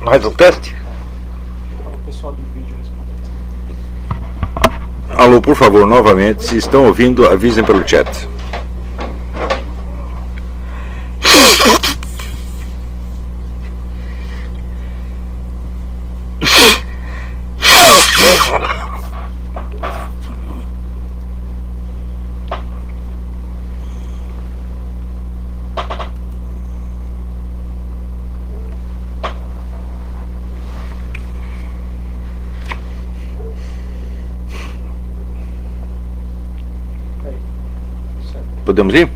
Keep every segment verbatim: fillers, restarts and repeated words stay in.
Mais um teste? O pessoal do vídeo respondeu. Alô, por favor, novamente, se estão ouvindo, avisem pelo chat. Aí. Certo. Podemos ir?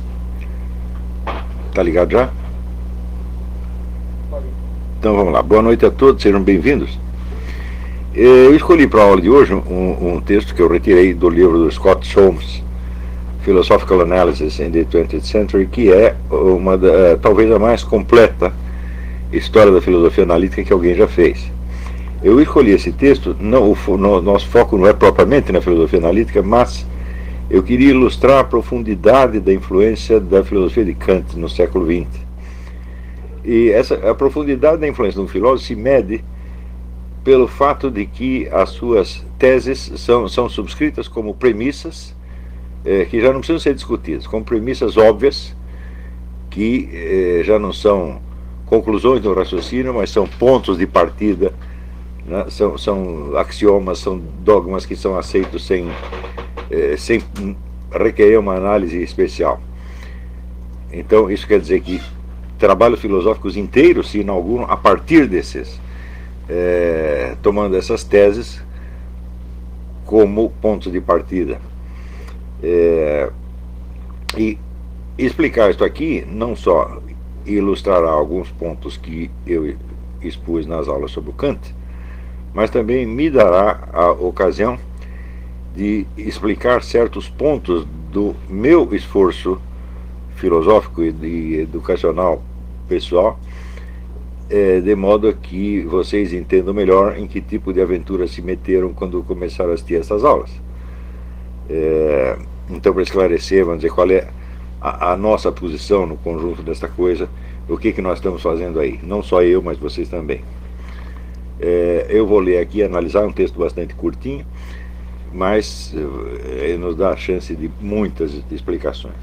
Tá ligado já? Pode ir. Então vamos lá. Boa noite a todos, sejam bem-vindos. Eu escolhi para a aula de hoje um, um texto que eu retirei do livro do Scott Soames, Philosophical Analysis in the twentieth Century, que é uma da, talvez a mais completa história da filosofia analítica que alguém já fez. Eu escolhi esse texto, não, o no, nosso foco não é propriamente na filosofia analítica, mas eu queria ilustrar a profundidade da influência da filosofia de Kant no século vinte. E essa, a profundidade da influência de um filósofo se mede pelo fato de que as suas teses são, são subscritas como premissas eh, que já não precisam ser discutidas, como premissas óbvias, que eh, já não são conclusões do raciocínio, mas são pontos de partida, né? são, são axiomas, são dogmas que são aceitos sem, eh, sem requerer uma análise especial. Então isso quer dizer que trabalhos filosóficos inteiros se inauguram a partir desses, é, tomando essas teses como pontos de partida. É, e explicar isso aqui não só ilustrará alguns pontos que eu expus nas aulas sobre o Kant, mas também me dará a ocasião de explicar certos pontos do meu esforço filosófico e educacional pessoal, é, de modo que vocês entendam melhor em que tipo de aventura se meteram quando começaram a assistir essas aulas. É, então, para esclarecer, vamos dizer, qual é a, a nossa posição no conjunto dessa coisa, o que, que nós estamos fazendo aí, não só eu, mas vocês também. É, eu vou ler aqui, analisar um texto bastante curtinho, mas é, nos dá a chance de muitas explicações.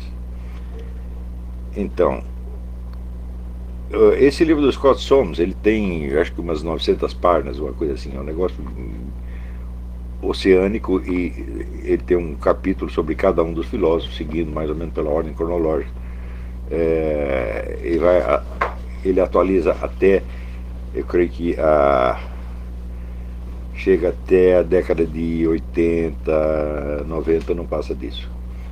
Então, esse livro do Scott Soames, ele tem, acho que umas novecentas páginas, uma coisa assim, é um negócio oceânico, e ele tem um capítulo sobre cada um dos filósofos, seguindo mais ou menos pela ordem cronológica. É, ele, vai, ele atualiza até, eu creio que a, chega até a década de oitenta, noventa, não passa disso.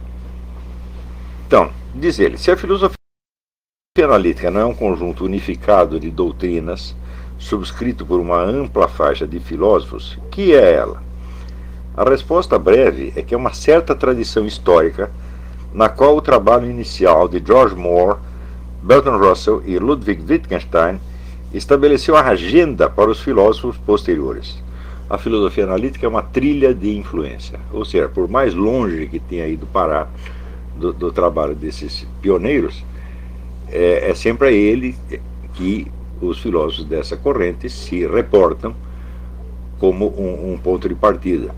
Então, diz ele, se a filosofia analítica não é um conjunto unificado de doutrinas subscrito por uma ampla faixa de filósofos, que é ela? A resposta breve é que é uma certa tradição histórica na qual o trabalho inicial de George Moore, Bertrand Russell e Ludwig Wittgenstein estabeleceu a agenda para os filósofos posteriores. A filosofia analítica é uma trilha de influência, ou seja, por mais longe que tenha ido parar do, do trabalho desses pioneiros, É, é sempre a ele que os filósofos dessa corrente se reportam como um, um ponto de partida.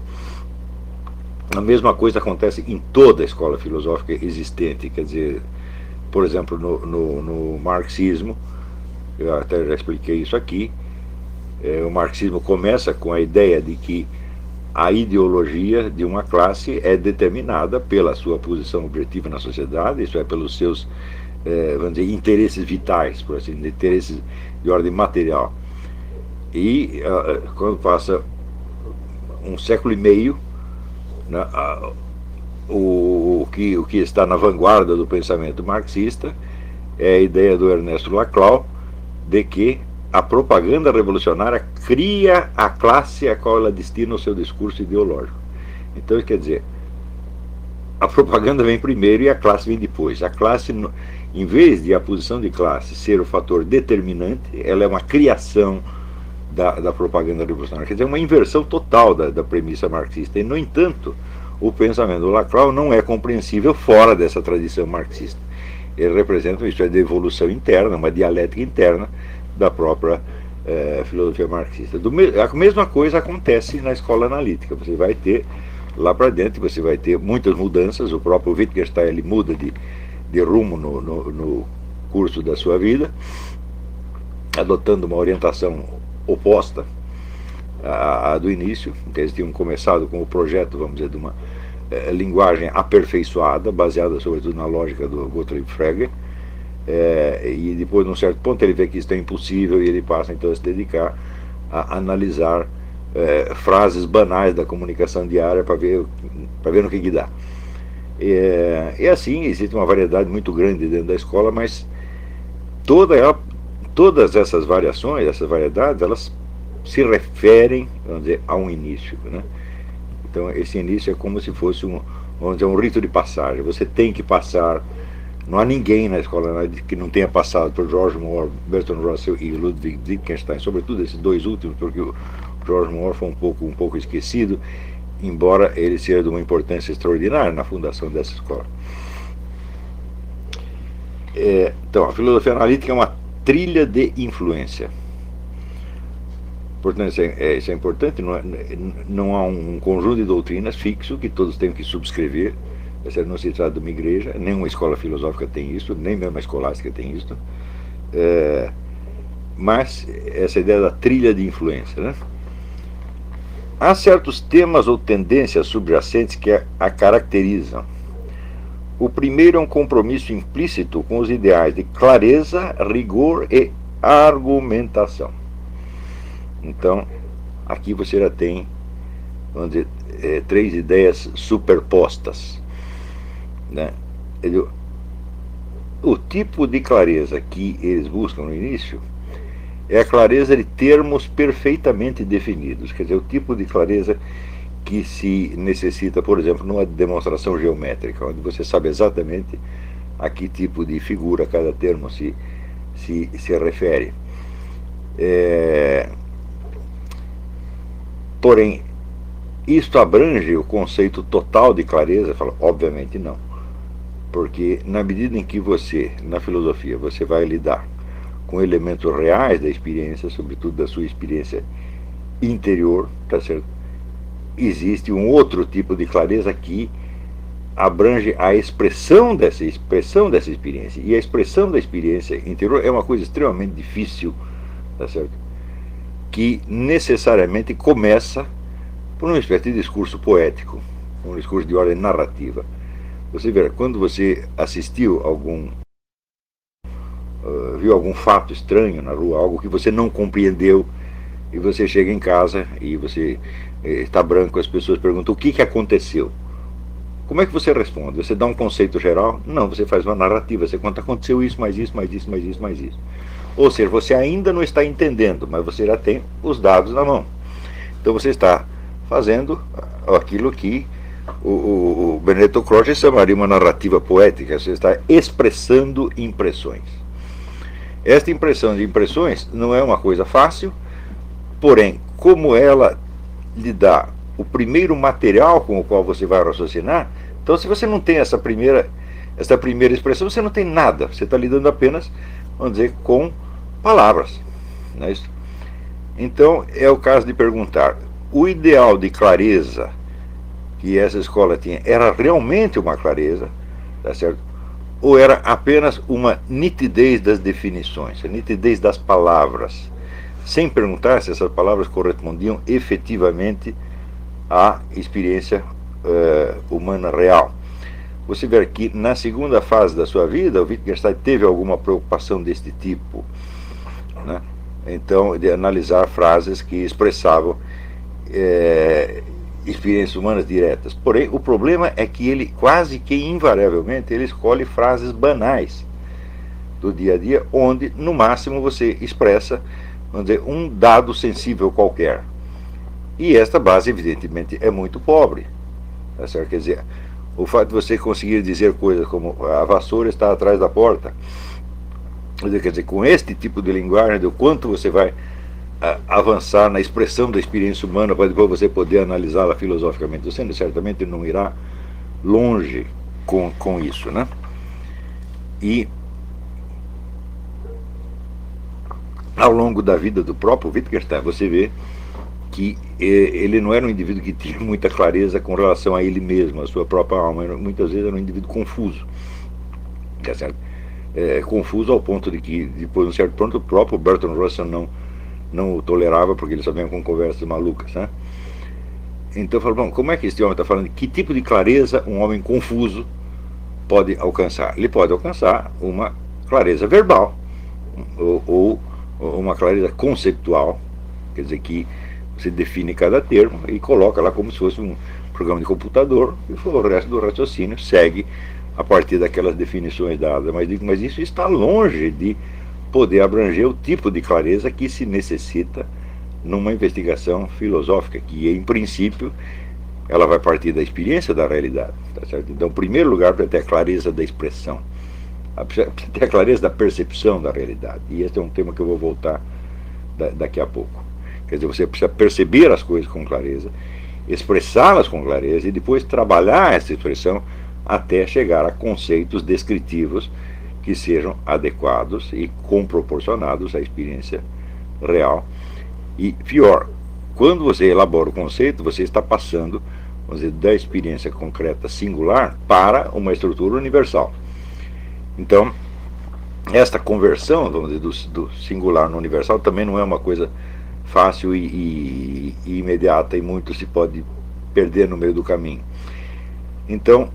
A mesma coisa acontece em toda a escola filosófica existente, quer dizer, por exemplo, no, no, no marxismo, eu até já expliquei isso aqui, é, o marxismo começa com a ideia de que a ideologia de uma classe é determinada pela sua posição objetiva na sociedade, isso é, pelos seus É, vamos dizer, interesses vitais, por assim dizer, interesses de ordem material. E uh, quando passa um século e meio, né, uh, o, o, que, o que está na vanguarda do pensamento marxista é a ideia do Ernesto Laclau de que a propaganda revolucionária cria a classe a qual ela destina o seu discurso ideológico. Então, quer dizer, a propaganda vem primeiro e a classe vem depois. A classe, em vez de a posição de classe ser o fator determinante, ela é uma criação da, da propaganda revolucionária. Quer dizer, uma inversão total da, da premissa marxista. E, no entanto, o pensamento do Laclau não é compreensível fora dessa tradição marxista. Ele representa uma história de evolução interna, uma dialética interna da própria é, filosofia marxista. Do me a mesma coisa acontece na escola analítica. Você vai ter lá para dentro, você vai ter muitas mudanças. O próprio Wittgenstein ele muda de, de rumo no, no, no curso da sua vida, adotando uma orientação oposta à, à do início, que eles tinham começado com o projeto, vamos dizer, de uma é, linguagem aperfeiçoada, baseada sobretudo na lógica do Gottlieb Frege. É, e depois, num certo ponto, ele vê que isso é impossível e ele passa então a se dedicar a analisar é, frases banais da comunicação diária para ver, para ver no que, que dá. É, e assim, existe uma variedade muito grande dentro da escola, mas toda ela, todas essas variações, essas variedades, elas se referem, vamos dizer, a um início, né? Então, esse início é como se fosse um, vamos dizer, um rito de passagem. Você tem que passar. Não há ninguém na escola que não tenha passado por George Moore, Bertrand Russell e Ludwig Wittgenstein, sobretudo esses dois últimos, porque o George Moore foi um pouco, um pouco esquecido, embora ele seja de uma importância extraordinária na fundação dessa escola. É, então, a filosofia analítica é uma trilha de influência. Portanto, isso é, isso é importante, não, é, não há um conjunto de doutrinas fixo que todos têm que subscrever. Não se trata de uma igreja, nenhuma escola filosófica tem isso, nem mesmo a escolástica tem isso. É, mas essa ideia da trilha de influência, né? Há certos temas ou tendências subjacentes que a, a caracterizam. O primeiro é um compromisso implícito com os ideais de clareza, rigor e argumentação. Então, aqui você já tem, vamos dizer, é, três ideias superpostas. Né? Ele, o tipo de clareza que eles buscam no início é a clareza de termos perfeitamente definidos, quer dizer, o tipo de clareza que se necessita, por exemplo, numa demonstração geométrica, onde você sabe exatamente a que tipo de figura cada termo se, se, se refere. É, porém, isto abrange o conceito total de clareza? Fala, obviamente não. Porque na medida em que você, na filosofia, você vai lidar com elementos reais da experiência, sobretudo da sua experiência interior, tá certo? Existe um outro tipo de clareza que abrange a expressão dessa expressão dessa experiência. E a expressão da experiência interior é uma coisa extremamente difícil, tá certo? Que necessariamente começa por uma espécie de discurso poético, um discurso de ordem narrativa. Você vê, quando você assistiu algum, uh, viu algum fato estranho na rua, algo que você não compreendeu, e você chega em casa e você eh, está branco, as pessoas perguntam o que, que aconteceu. Como é que você responde? Você dá um conceito geral? Não, você faz uma narrativa, você conta, aconteceu isso, mais isso, mais isso, mais isso, mais isso. Ou seja, você ainda não está entendendo, mas você já tem os dados na mão. Então você está fazendo aquilo que o, o, o Benedetto Croce chamaria uma narrativa poética. Você está expressando impressões. Esta impressão de impressões não é uma coisa fácil, porém, como ela lhe dá o primeiro material com o qual você vai raciocinar, então se você não tem essa primeira, essa primeira expressão, você não tem nada, você está lidando apenas, vamos dizer, com palavras, não é isso? Então é o caso de perguntar, o ideal de clareza que essa escola tinha era realmente uma clareza, tá certo? Ou era apenas uma nitidez das definições, a nitidez das palavras, sem perguntar se essas palavras correspondiam efetivamente à experiência uh, humana real. Você vê que na segunda fase da sua vida, o Wittgenstein teve alguma preocupação deste tipo, né? Então, de analisar frases que expressavam é, experiências humanas diretas. Porém, o problema é que ele, quase que invariavelmente, ele escolhe frases banais do dia a dia, onde, no máximo, você expressa, vamos dizer, um dado sensível qualquer. E esta base, evidentemente, é muito pobre. Tá certo? Quer dizer, o fato de você conseguir dizer coisas como a vassoura está atrás da porta, quer dizer, com este tipo de linguagem, do quanto você vai a, avançar na expressão da experiência humana para depois você poder analisá-la filosoficamente. Você certamente não irá longe com, com isso, né? E ao longo da vida do próprio Wittgenstein, você vê que eh, ele não era um indivíduo que tinha muita clareza com relação a ele mesmo, a sua própria alma. Muitas vezes era um indivíduo confuso. Tá certo? É, confuso ao ponto de que, depois de um certo ponto, o próprio Bertrand Russell não, não o tolerava, porque ele só vinha com conversas malucas, né? Então eu falo, bom, como é que esse homem está falando? Que tipo de clareza um homem confuso pode alcançar? Ele pode alcançar uma clareza verbal, ou, ou uma clareza conceptual, quer dizer que você define cada termo e coloca lá como se fosse um programa de computador, e o resto do raciocínio segue a partir daquelas definições dadas. Mas, mas isso está longe de poder abranger o tipo de clareza que se necessita numa investigação filosófica, que em princípio ela vai partir da experiência da realidade, tá certo? Então, em primeiro lugar, para ter a clareza da expressão, para ter a clareza da percepção da realidade. E esse é um tema que eu vou voltar da, daqui a pouco. Quer dizer, você precisa perceber as coisas com clareza, expressá-las com clareza e depois trabalhar essa expressão até chegar a conceitos descritivos que sejam adequados e comproporcionados à experiência real. E pior, quando você elabora o conceito, você está passando, vamos dizer, da experiência concreta singular para uma estrutura universal. Então, esta conversão, vamos dizer, do, do singular no universal também não é uma coisa fácil e, e, e imediata, e muito se pode perder no meio do caminho. Então,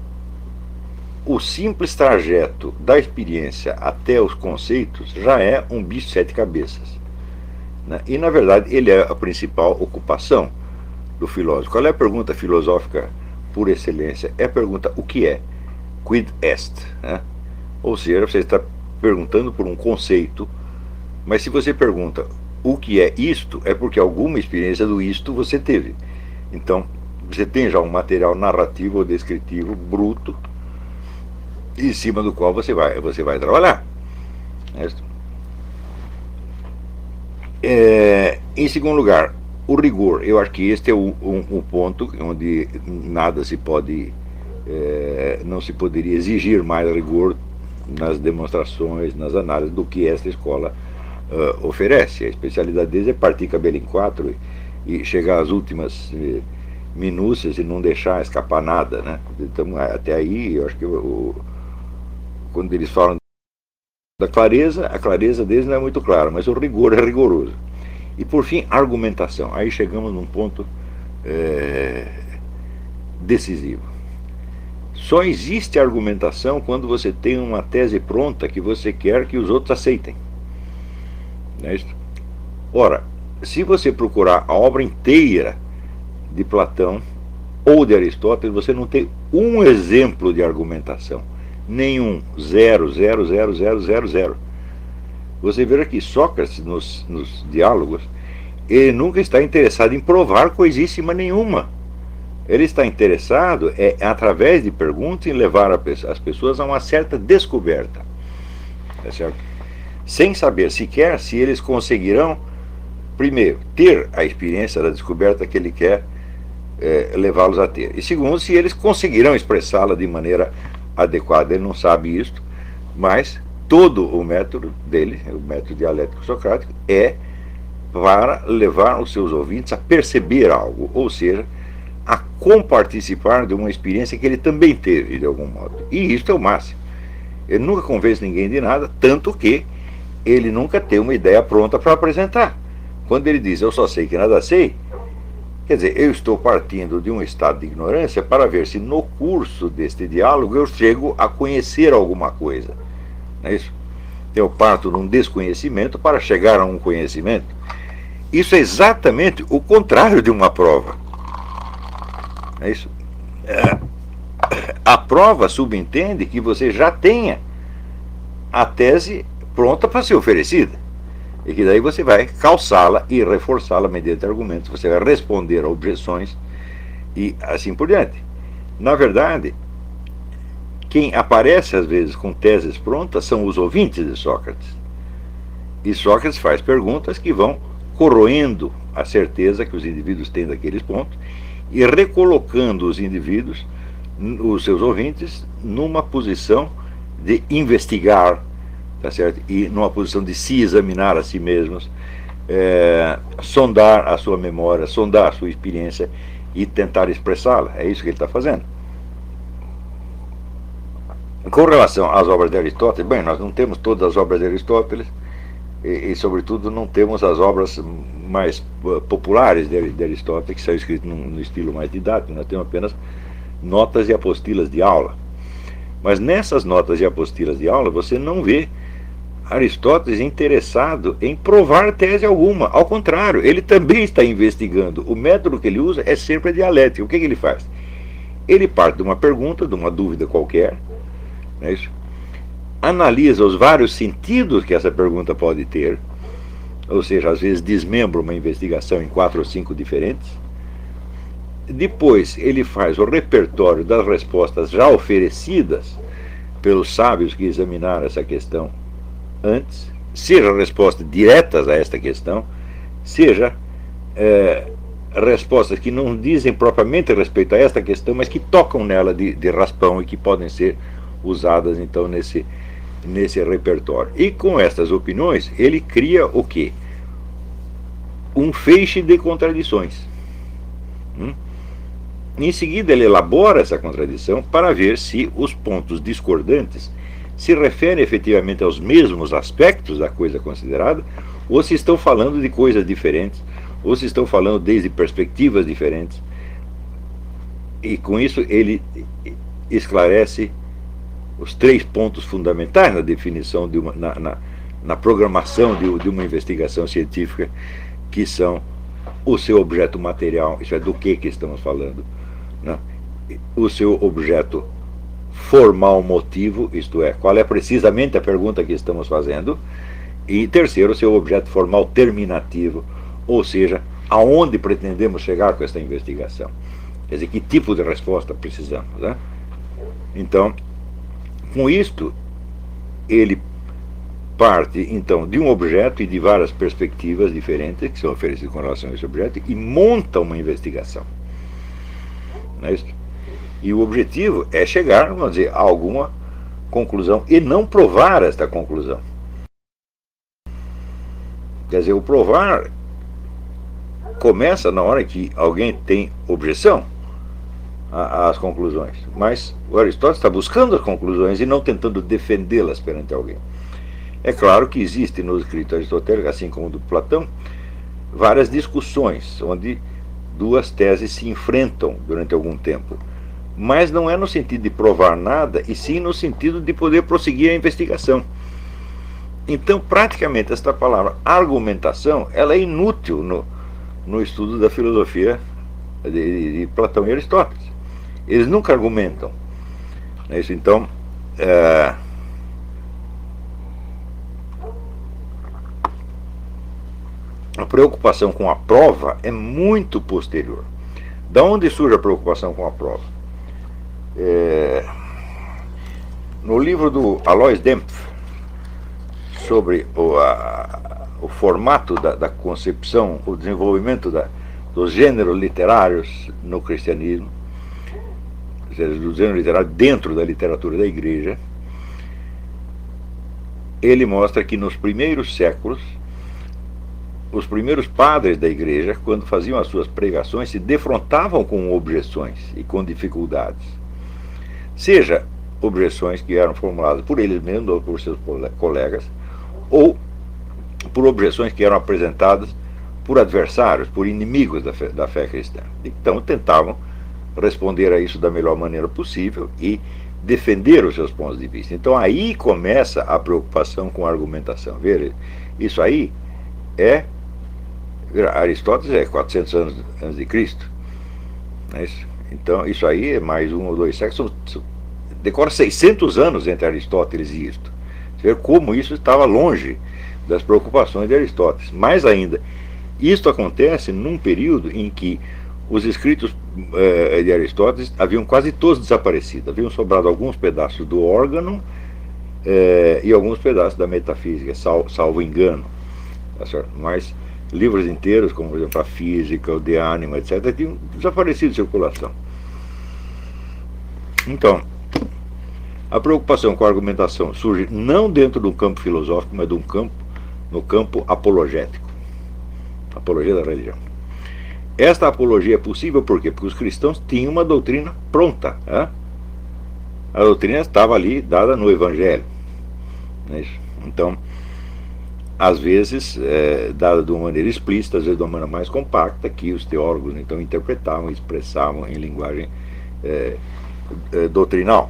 o simples trajeto da experiência até os conceitos já é um bicho de sete cabeças, né? E, na verdade, ele é a principal ocupação do filósofo. Qual é a pergunta filosófica por excelência? É a pergunta: o que é? Quid est? Né? Ou seja, você está perguntando por um conceito, mas se você pergunta o que é isto, é porque alguma experiência do isto você teve. Então, você tem já um material narrativo ou descritivo bruto em cima do qual você vai, você vai trabalhar. É, em segundo lugar, o rigor. Eu acho que este é o, um, um ponto onde nada se pode, é, não se poderia exigir mais rigor nas demonstrações, nas análises, do que esta escola uh, oferece. A especialidade deles é partir cabelo em quatro e, e chegar às últimas eh, minúcias e não deixar escapar nada, né? Então, até aí, eu acho que o, o, quando eles falam da clareza, a clareza deles não é muito clara, mas o rigor é rigoroso. E, por fim, argumentação. Aí chegamos num ponto é, decisivo. Só existe argumentação quando você tem uma tese pronta que você quer que os outros aceitem. Não é isso? Ora, se você procurar a obra inteira de Platão ou de Aristóteles, você não tem um exemplo de argumentação. Nenhum. Zero, zero, zero, zero, zero, zero. Você vê que Sócrates, nos, nos diálogos, ele nunca está interessado em provar coisíssima nenhuma. Ele está interessado, é, através de perguntas, em levar a, as pessoas a uma certa descoberta. Tá certo? Sem saber sequer se eles conseguirão, primeiro, ter a experiência da descoberta que ele quer é, levá-los a ter. E segundo, se eles conseguirão expressá-la de maneira adequada. Ele não sabe isso, mas todo o método dele, o método dialético socrático, é para levar os seus ouvintes a perceber algo, ou seja, a comparticipar de uma experiência que ele também teve, de algum modo. E isso é o máximo. Ele nunca convence ninguém de nada, tanto que ele nunca tem uma ideia pronta para apresentar. Quando ele diz, eu só sei que nada sei, quer dizer, eu estou partindo de um estado de ignorância para ver se no curso deste diálogo eu chego a conhecer alguma coisa. Não é isso? Eu parto de um desconhecimento para chegar a um conhecimento. Isso é exatamente o contrário de uma prova. É isso. É, a prova subentende que você já tenha a tese pronta para ser oferecida. E que daí você vai calçá-la e reforçá-la mediante argumentos, você vai responder a objeções e assim por diante. Na verdade, quem aparece às vezes com teses prontas são os ouvintes de Sócrates. E Sócrates faz perguntas que vão corroendo a certeza que os indivíduos têm daqueles pontos e recolocando os indivíduos, os seus ouvintes, numa posição de investigar, tá certo? E numa posição de se examinar a si mesmos, é, sondar a sua memória, sondar a sua experiência e tentar expressá-la. É isso que ele está fazendo. Com relação às obras de Aristóteles, bem, nós não temos todas as obras de Aristóteles e, e sobretudo, não temos as obras mais populares de, de Aristóteles, que são escritas no, no estilo mais didático. Nós temos apenas notas e apostilas de aula. Mas nessas notas e apostilas de aula, você não vê Aristóteles interessado em provar tese alguma. Ao contrário, ele também está investigando. O método que ele usa é sempre a dialética. O que, que ele faz? Ele parte de uma pergunta, de uma dúvida qualquer, não é isso? Analisa os vários sentidos que essa pergunta pode ter, ou seja, às vezes desmembra uma investigação em quatro ou cinco diferentes. Depois ele faz o repertório das respostas já oferecidas pelos sábios que examinaram essa questão antes, seja respostas diretas a esta questão, seja é, respostas que não dizem propriamente respeito a esta questão, mas que tocam nela de, de raspão e que podem ser usadas então nesse, nesse repertório. E com estas opiniões ele cria o quê? Um feixe de contradições. Hum? Em seguida ele elabora essa contradição para ver se os pontos discordantes se referem efetivamente aos mesmos aspectos da coisa considerada, ou se estão falando de coisas diferentes, ou se estão falando desde perspectivas diferentes. E com isso ele esclarece os três pontos fundamentais na definição de uma, na, na, na programação de, de uma investigação científica, que são o seu objeto material, isso é, do que que estamos falando, né? O seu objeto formal motivo, isto é, qual é precisamente a pergunta que estamos fazendo, e terceiro, o seu objeto formal terminativo, ou seja, aonde pretendemos chegar com esta investigação. Quer dizer, que tipo de resposta precisamos, né? Então, com isto, ele parte, então, de um objeto e de várias perspectivas diferentes que são oferecidas com relação a esse objeto e monta uma investigação. Não é isso? E o objetivo é chegar, vamos dizer, a alguma conclusão e não provar esta conclusão. Quer dizer, o provar começa na hora que alguém tem objeção às conclusões. Mas o Aristóteles está buscando as conclusões e não tentando defendê-las perante alguém. É claro que existe no escrito aristotélico, assim como do Platão, várias discussões, onde duas teses se enfrentam durante algum tempo. Mas não é no sentido de provar nada, e sim no sentido de poder prosseguir a investigação. Então, praticamente, esta palavra argumentação, ela é inútil no, no estudo da filosofia de, de, de Platão e Aristóteles. Eles nunca argumentam. Não é isso? Então, é, a preocupação com a prova é muito posterior. Da onde surge a preocupação com a prova? É, no livro do Alois Dempf, sobre o, a, o formato da, da concepção, o desenvolvimento da, dos gêneros literários no cristianismo, ou seja, do gênero literário dentro da literatura da igreja, ele mostra que nos primeiros séculos, os primeiros padres da igreja, quando faziam as suas pregações, se defrontavam com objeções e com dificuldades. Seja objeções que eram formuladas por eles mesmos ou por seus colegas, ou por objeções que eram apresentadas por adversários, por inimigos da fé, da fé cristã. Então tentavam responder a isso da melhor maneira possível e defender os seus pontos de vista. Então aí começa a preocupação com a argumentação. Ver, isso aí é Aristóteles é quatrocentos anos antes de Cristo, não é isso? Então isso aí é mais um ou dois séculos, decora seiscentos anos entre Aristóteles e isto. Você vê como isso estava longe das preocupações de Aristóteles. Mais ainda, isto acontece num período em que os escritos eh, de Aristóteles haviam quase todos desaparecido, haviam sobrado alguns pedaços do órgão eh, e alguns pedaços da metafísica, sal, salvo engano, tá certo? Mas livros inteiros, como por exemplo a Física, o De Anima, etcétera, tinham desaparecido de circulação. Então, A preocupação com a argumentação surge não dentro do campo filosófico, mas do campo, no campo apologético. Apologia da religião. Esta apologia é possível por quê? Porque os cristãos tinham uma doutrina pronta. Né? A doutrina estava ali, dada no Evangelho. Não é isso? Então, às vezes, é, dada de uma maneira explícita, às vezes de uma maneira mais compacta, que os teólogos então interpretavam e expressavam em linguagem é, é, doutrinal.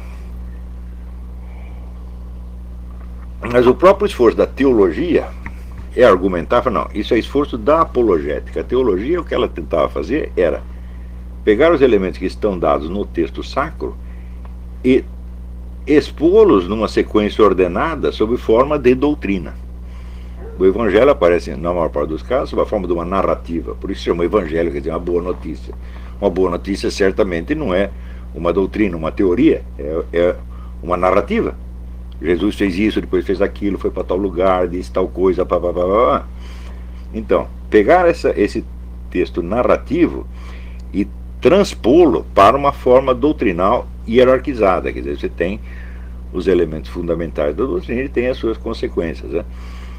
Mas o próprio esforço da teologia é argumentar, não, isso é esforço da apologética. A teologia, o que ela tentava fazer era pegar os elementos que estão dados no texto sacro e expô-los numa sequência ordenada sob forma de doutrina. O evangelho aparece, na maior parte dos casos, sob a forma de uma narrativa. Por isso se chama evangelho, quer dizer, uma boa notícia. Uma boa notícia certamente não é uma doutrina, uma teoria, é, é uma narrativa. Jesus fez isso, depois fez aquilo, foi para tal lugar, disse tal coisa, pá, pá, pá, pá. Então, pegar essa, esse texto narrativo e transpô-lo para uma forma doutrinal hierarquizada, quer dizer, você tem os elementos fundamentais da doutrina e tem as suas consequências. Né?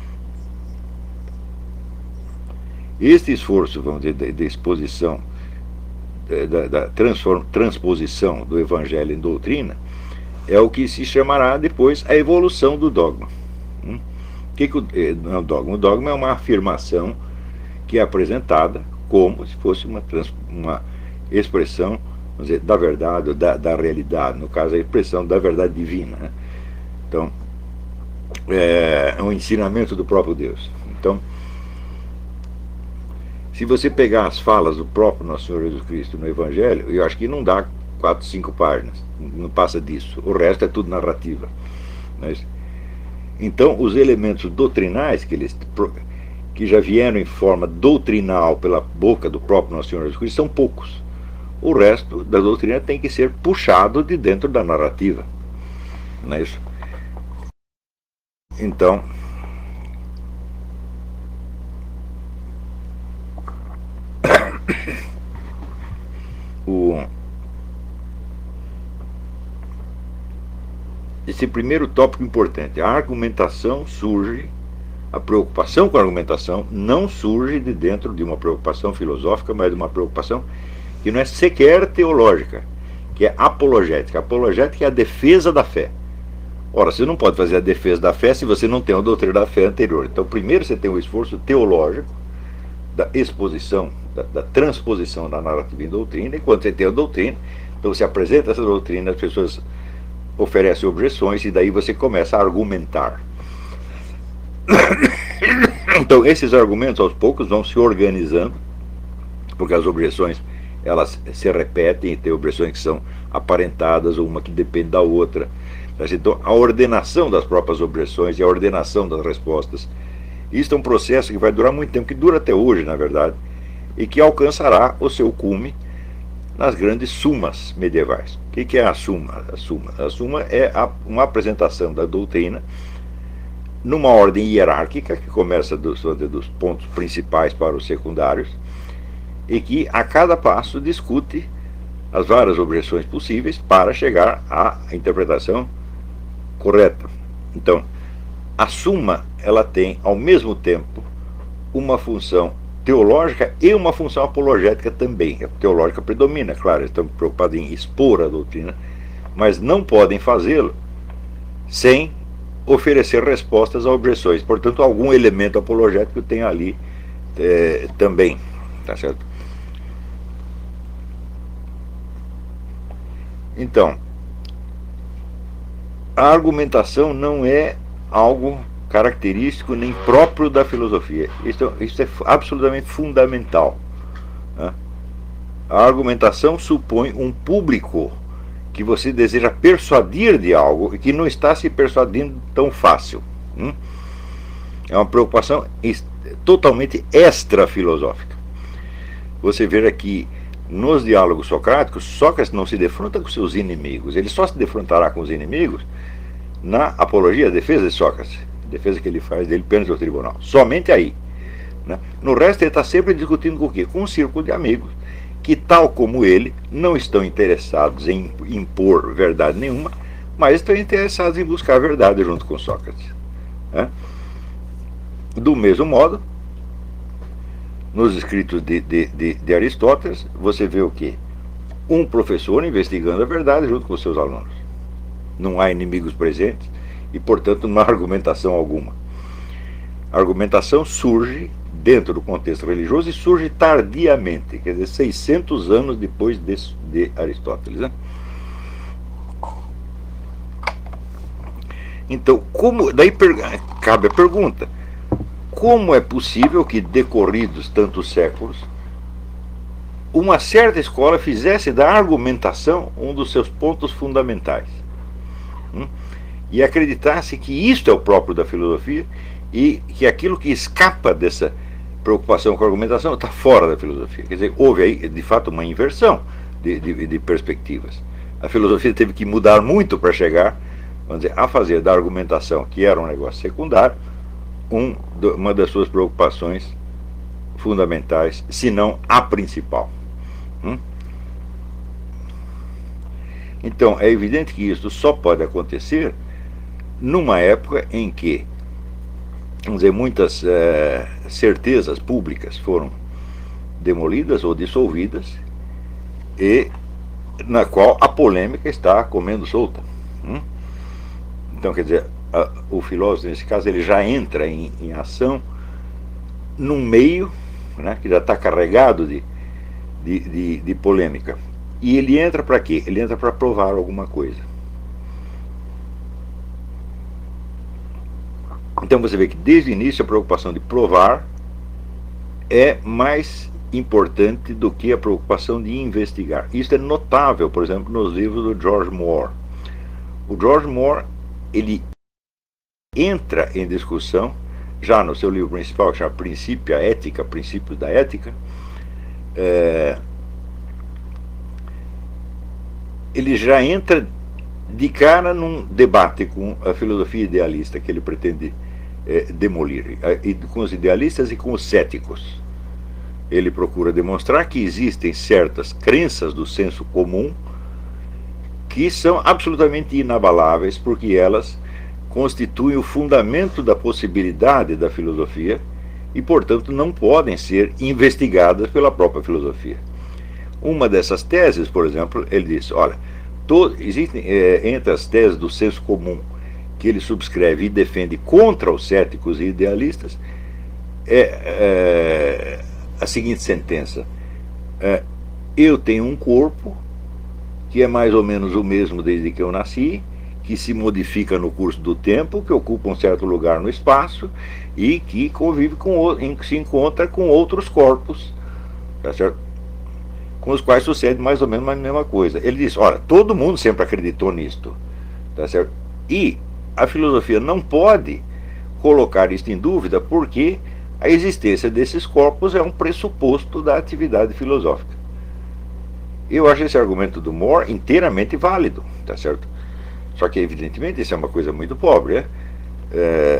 Este esforço, vamos dizer, de, de exposição, da, da transform, transposição do evangelho em doutrina, é o que se chamará depois a evolução do dogma. Hum? Que que o, não é o dogma? O dogma é uma afirmação que é apresentada como se fosse uma, trans, uma expressão, vamos dizer, da verdade, da, da realidade, no caso a expressão da verdade divina. Né? Então, é um ensinamento do próprio Deus. Então, se você pegar as falas do próprio Nosso Senhor Jesus Cristo no Evangelho, eu acho que não dá quatro, cinco páginas, não passa disso. O resto é tudo narrativa. Mas, então, os elementos doutrinais que, eles, que já vieram em forma doutrinal pela boca do próprio Nosso Senhor Jesus Cristo são poucos. O resto da doutrina tem que ser puxado de dentro da narrativa. Não é isso? Então, o, esse primeiro tópico importante, a argumentação surge, a preocupação com a argumentação não surge de dentro de uma preocupação filosófica, mas de uma preocupação que não é sequer teológica, que é apologética. A apologética é a defesa da fé. Ora, você não pode fazer a defesa da fé se você não tem a doutrina da fé anterior. Então, primeiro você tem o esforço teológico da exposição, da, da transposição da narrativa em doutrina, e quando você tem a doutrina, então você apresenta essa doutrina, as pessoas oferecem objeções, e daí você começa a argumentar. Então, esses argumentos, aos poucos, vão se organizando, porque as objeções, elas se repetem, e tem objeções que são aparentadas, ou uma que depende da outra. Então, a ordenação das próprias objeções e a ordenação das respostas, isso é um processo que vai durar muito tempo, que dura até hoje, na verdade, e que alcançará o seu cume nas grandes sumas medievais. O que é a suma? A suma, a suma é a, uma apresentação da doutrina numa ordem hierárquica, que começa dos, dos pontos principais para os secundários, e que a cada passo discute as várias objeções possíveis para chegar à interpretação correta. Então, a suma, ela tem ao mesmo tempo uma função teológica e uma função apologética também. A teológica predomina, claro, eles estão preocupados em expor a doutrina, mas não podem fazê-lo sem oferecer respostas a objeções. Portanto, algum elemento apologético tem ali é, também, tá certo? Então, a argumentação não é algo característico nem próprio da filosofia. Isso, isso é absolutamente fundamental. Né? A argumentação supõe um público que você deseja persuadir de algo e que não está se persuadindo tão fácil. Hum? É uma preocupação totalmente extra-filosófica. Você vê aqui nos diálogos socráticos, Sócrates não se defronta com seus inimigos. Ele só se defrontará com os inimigos na apologia, a defesa de Sócrates, a defesa que ele faz dele perante o tribunal. Somente aí. Né? No resto, ele está sempre discutindo com o quê? Com um círculo de amigos que, tal como ele, não estão interessados em impor verdade nenhuma, mas estão interessados em buscar a verdade junto com Sócrates. Né? Do mesmo modo, nos escritos de, de, de, de Aristóteles, você vê o quê? Um professor investigando a verdade junto com seus alunos. Não há inimigos presentes e, portanto, não há argumentação alguma. A argumentação surge dentro do contexto religioso e surge tardiamente, quer dizer, seiscentos anos depois de, de Aristóteles. Né? Então, como, daí cabe a pergunta, como é possível que, decorridos tantos séculos, uma certa escola fizesse da argumentação um dos seus pontos fundamentais? Hum? E acreditasse que isto é o próprio da filosofia e que aquilo que escapa dessa preocupação com a argumentação está fora da filosofia. Quer dizer, houve aí, de fato, uma inversão de, de, de perspectivas. A filosofia teve que mudar muito para chegar, vamos dizer, a fazer da argumentação, que era um negócio secundário, um, uma das suas preocupações fundamentais, se não a principal. Hum? Então, é evidente que isso só pode acontecer numa época em que, vamos dizer, muitas é, certezas públicas foram demolidas ou dissolvidas e na qual a polêmica está comendo solta. Hum? Então, quer dizer, a, o filósofo, nesse caso, ele já entra em, em ação num meio, né, que já está carregado de, de, de, de polêmica. E ele entra para quê? Ele entra para provar alguma coisa. Então você vê que desde o início a preocupação de provar é mais importante do que a preocupação de investigar. Isso é notável, por exemplo, nos livros do George Moore. O George Moore, ele entra em discussão, já no seu livro principal, que chama Princípio, a Ética, Princípios da Ética, é, ele já entra de cara num debate com a filosofia idealista que ele pretende é, demolir, e com os idealistas e com os céticos. Ele procura demonstrar que existem certas crenças do senso comum que são absolutamente inabaláveis, porque elas constituem o fundamento da possibilidade da filosofia e, portanto, não podem ser investigadas pela própria filosofia. Uma dessas teses, por exemplo, ele diz, olha, todo, existem é, entre as teses do senso comum que ele subscreve e defende contra os céticos e idealistas, é, é a seguinte sentença, é, eu tenho um corpo que é mais ou menos o mesmo desde que eu nasci, que se modifica no curso do tempo, que ocupa um certo lugar no espaço e que convive com, se encontra com outros corpos, tá certo? Com os quais sucede mais ou menos a mesma coisa. Ele diz, olha, todo mundo sempre acreditou nisto, tá certo? E a filosofia não pode colocar isto em dúvida, porque a existência desses corpos é um pressuposto da atividade filosófica. Eu acho esse argumento do Moore inteiramente válido, tá certo? Só que, evidentemente, isso é uma coisa muito pobre, né? É...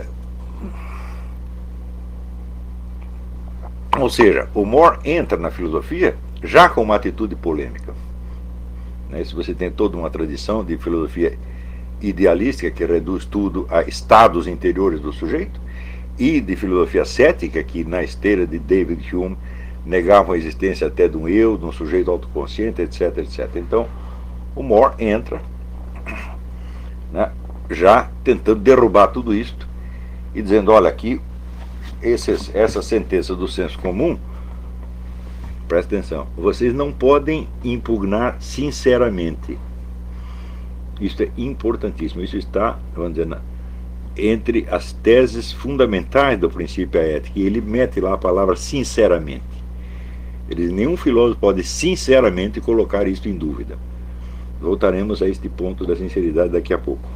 Ou seja, o Moore entra na filosofia já com uma atitude polêmica. Né? Se você tem toda uma tradição de filosofia idealística que reduz tudo a estados interiores do sujeito, e de filosofia cética que, na esteira de David Hume, negavam a existência até de um eu, de um sujeito autoconsciente, etc, etcétera. Então, o Moore entra, né, já tentando derrubar tudo isto e dizendo, olha, aqui, esses, essa sentença do senso comum, presta atenção, vocês não podem impugnar sinceramente. Isso é importantíssimo. Isso está, vamos dizer, na, entre as teses fundamentais do princípio ético. E ele mete lá a palavra sinceramente. Ele, nenhum filósofo pode sinceramente colocar isso em dúvida. Voltaremos a este ponto da sinceridade daqui a pouco.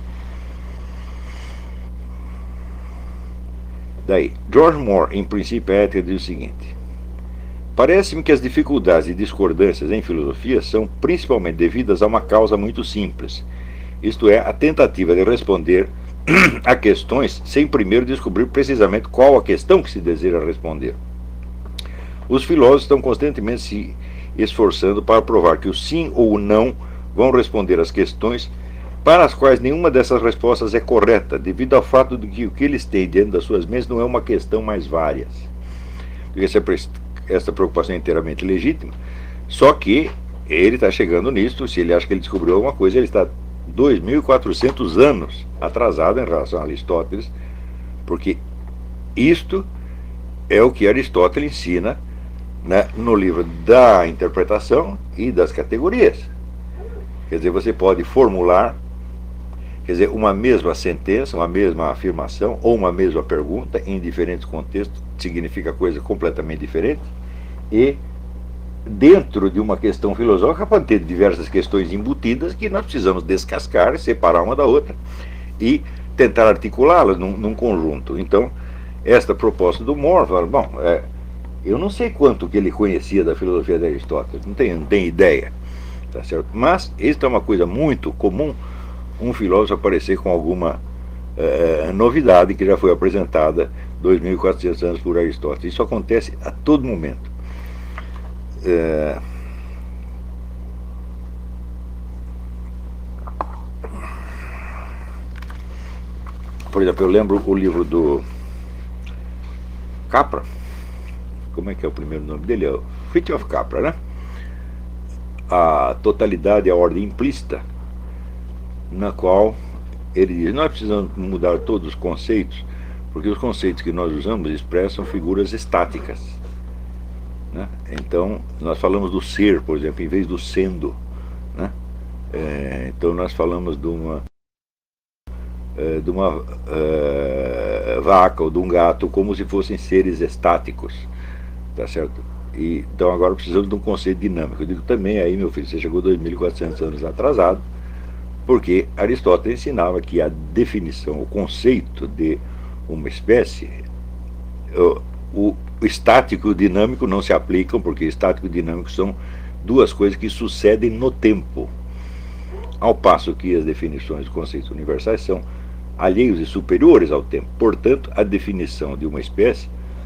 Daí, George Moore, em Princípio Ético, diz o seguinte: parece-me que as dificuldades e discordâncias em filosofia são principalmente devidas a uma causa muito simples, isto é, a tentativa de responder a questões sem primeiro descobrir precisamente qual a questão que se deseja responder. Os filósofos estão constantemente se esforçando para provar que o sim ou o não vão responder às questões para as quais nenhuma dessas respostas é correta, devido ao fato de que o que eles têm dentro das suas mentes não é uma questão mais várias. Essa, essa preocupação é inteiramente legítima, só que ele está chegando nisso. Se ele acha que ele descobriu alguma coisa, ele está dois mil e quatrocentos anos atrasado em relação a Aristóteles, porque isto é o que Aristóteles ensina, né, no livro da interpretação e das categorias. Quer dizer, você pode formular, quer dizer, uma mesma sentença, uma mesma afirmação ou uma mesma pergunta em diferentes contextos, significa coisa completamente diferente, e dentro de uma questão filosófica pode ter diversas questões embutidas que nós precisamos descascar, separar uma da outra e tentar articulá-las num, num conjunto. Então, esta proposta do Moore, fala, bom, é, eu não sei quanto que ele conhecia da filosofia de Aristóteles, não tenho, não tenho ideia, tá certo? Mas isso é uma coisa muito comum, um filósofo aparecer com alguma é, novidade que já foi apresentada dois mil e quatrocentos anos por Aristóteles. Isso acontece a todo momento. É... Por exemplo, eu lembro o livro do Capra. Como é que é o primeiro nome dele? É o Fritjof Capra, né? A totalidade e a ordem implícita, na qual ele diz, nós precisamos mudar todos os conceitos, porque os conceitos que nós usamos expressam figuras estáticas, né? Então, nós falamos do ser, por exemplo, em vez do sendo, né? É, então, nós falamos de uma, é, de uma é, vaca ou de um gato como se fossem seres estáticos, tá certo? E, então, agora precisamos de um conceito dinâmico. Eu digo também, aí, meu filho, você chegou dois mil e quatrocentos anos atrasado, porque Aristóteles ensinava que a definição, o conceito de uma espécie, o, o O estático e o dinâmico não se aplicam, porque estático e dinâmico são duas coisas que sucedem no tempo. Ao passo que as definições dos conceitos universais são alheios e superiores ao tempo. Portanto, a definição de uma espécie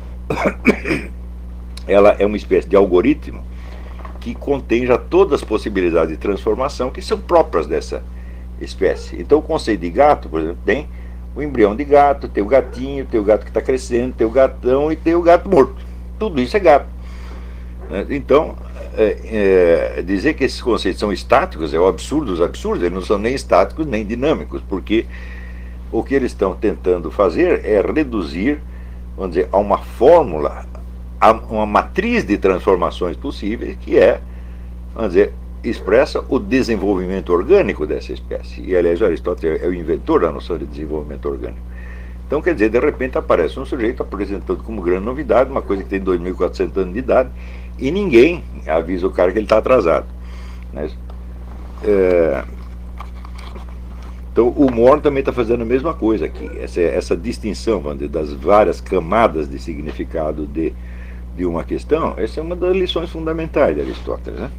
ela é uma espécie de algoritmo que contém já todas as possibilidades de transformação que são próprias dessa espécie. Então, o conceito de gato, por exemplo, tem o embrião de gato, tem o gatinho, tem o gato que está crescendo, tem o gatão e tem o gato morto. Tudo isso é gato. Então, é, é, dizer que esses conceitos são estáticos é o absurdo dos absurdos. Eles não são nem estáticos nem dinâmicos, porque o que eles estão tentando fazer é reduzir, vamos dizer, a uma fórmula, a uma matriz de transformações possíveis, que é, vamos dizer, expressa o desenvolvimento orgânico dessa espécie. E, aliás, Aristóteles é o inventor da noção de desenvolvimento orgânico. Então, quer dizer, de repente aparece um sujeito apresentando como grande novidade uma coisa que tem dois mil e quatrocentos anos de idade e ninguém avisa o cara que ele está atrasado. Né? É... Então, o Moore também está fazendo a mesma coisa aqui. Essa, essa distinção, vamos dizer, das várias camadas de significado de, de uma questão, essa é uma das lições fundamentais de Aristóteles, né?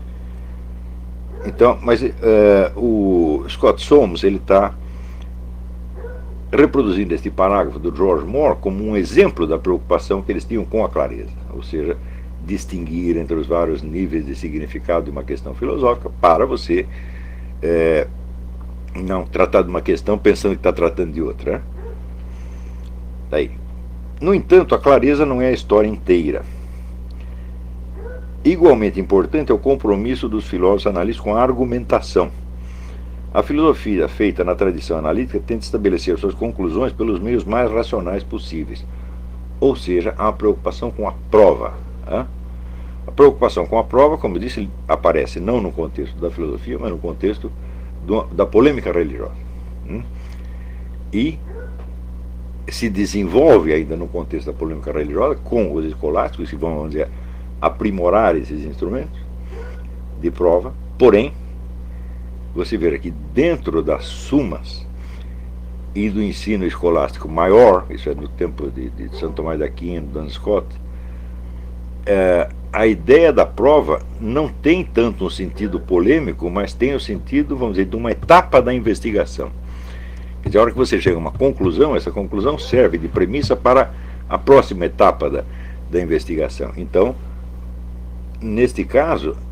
Então, mas uh, o Scott Solms, ele está reproduzindo este parágrafo do George Moore como um exemplo da preocupação que eles tinham com a clareza, ou seja, distinguir entre os vários níveis de significado de uma questão filosófica para você é, não tratar de uma questão pensando que está tratando de outra, né? Daí. No entanto, a clareza não é a história inteira. Igualmente importante é o compromisso dos filósofos analistas com a argumentação. A filosofia feita na tradição analítica tenta estabelecer suas conclusões pelos meios mais racionais possíveis, ou seja, há uma preocupação com a prova. Né? A preocupação com a prova, como eu disse, aparece não no contexto da filosofia, mas no contexto do, da polêmica religiosa. Hum? E se desenvolve ainda no contexto da polêmica religiosa com os escolásticos que vão, vamos dizer, aprimorar esses instrumentos de prova. Porém, você vê aqui dentro das sumas e do ensino escolástico maior, isso é no tempo de, de Santo Tomás de Aquino, Duns Scott, é, a ideia da prova não tem tanto um sentido polêmico, mas tem o sentido, vamos dizer, de uma etapa da investigação. Quer dizer, a hora que você chega a uma conclusão, essa conclusão serve de premissa para a próxima etapa da, da investigação. Então, neste caso,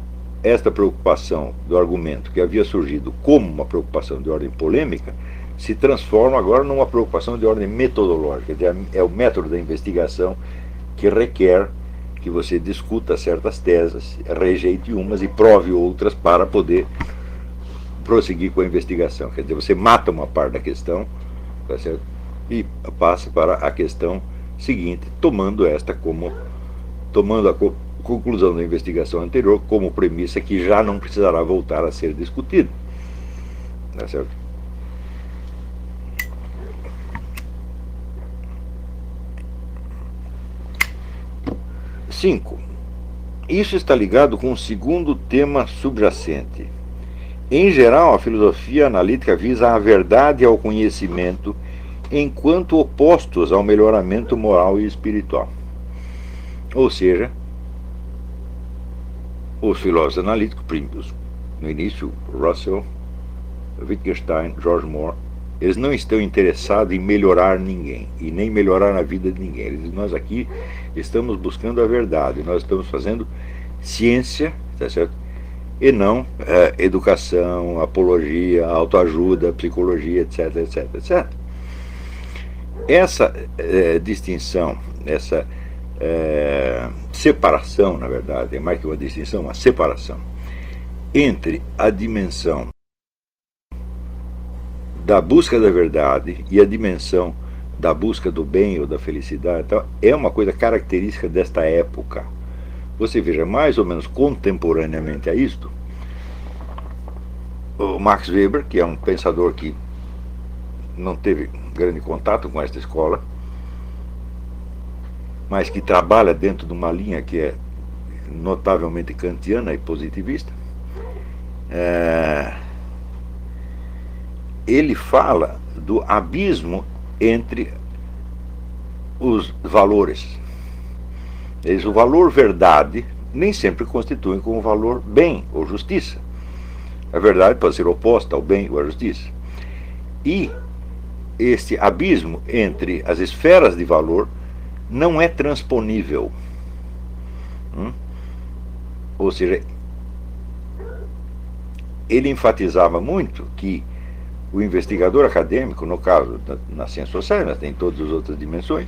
esta preocupação do argumento, que havia surgido como uma preocupação de ordem polêmica, se transforma agora numa preocupação de ordem metodológica. É o método da investigação que requer que você discuta certas teses, rejeite umas e prove outras para poder prosseguir com a investigação. Quer dizer, você mata uma parte da questão, tá certo? E passa para a questão seguinte, tomando esta como tomando a co conclusão da investigação anterior como premissa que já não precisará voltar a ser discutido. Tá certo? Cinco. Isso está ligado com o segundo tema subjacente. Em geral, a filosofia analítica visa a verdade e ao conhecimento enquanto opostos ao melhoramento moral e espiritual. Ou seja, os filósofos analíticos, no início, Russell, Wittgenstein, George Moore, eles não estão interessados em melhorar ninguém, e nem melhorar a vida de ninguém. Eles dizem, nós aqui estamos buscando a verdade, nós estamos fazendo ciência, tá certo? E não é, educação, apologia, autoajuda, psicologia, etc, etc, etcétera. Essa é, distinção, essa é, separação, na verdade, é mais que uma distinção, uma separação entre a dimensão da busca da verdade e a dimensão da busca do bem ou da felicidade, então, é uma coisa característica desta época. Você veja, mais ou menos contemporaneamente a isto, o Max Weber, que é um pensador que não teve grande contato com esta escola, mas que trabalha dentro de uma linha que é notavelmente kantiana e positivista, é, ele fala do abismo entre os valores. O valor verdade nem sempre constitui como valor bem ou justiça. A verdade pode ser oposta ao bem ou à justiça. E este abismo entre as esferas de valor não é transponível. Hum? Ou seja, ele enfatizava muito que o investigador acadêmico, no caso nas ciências sociais, mas tem todas as outras dimensões,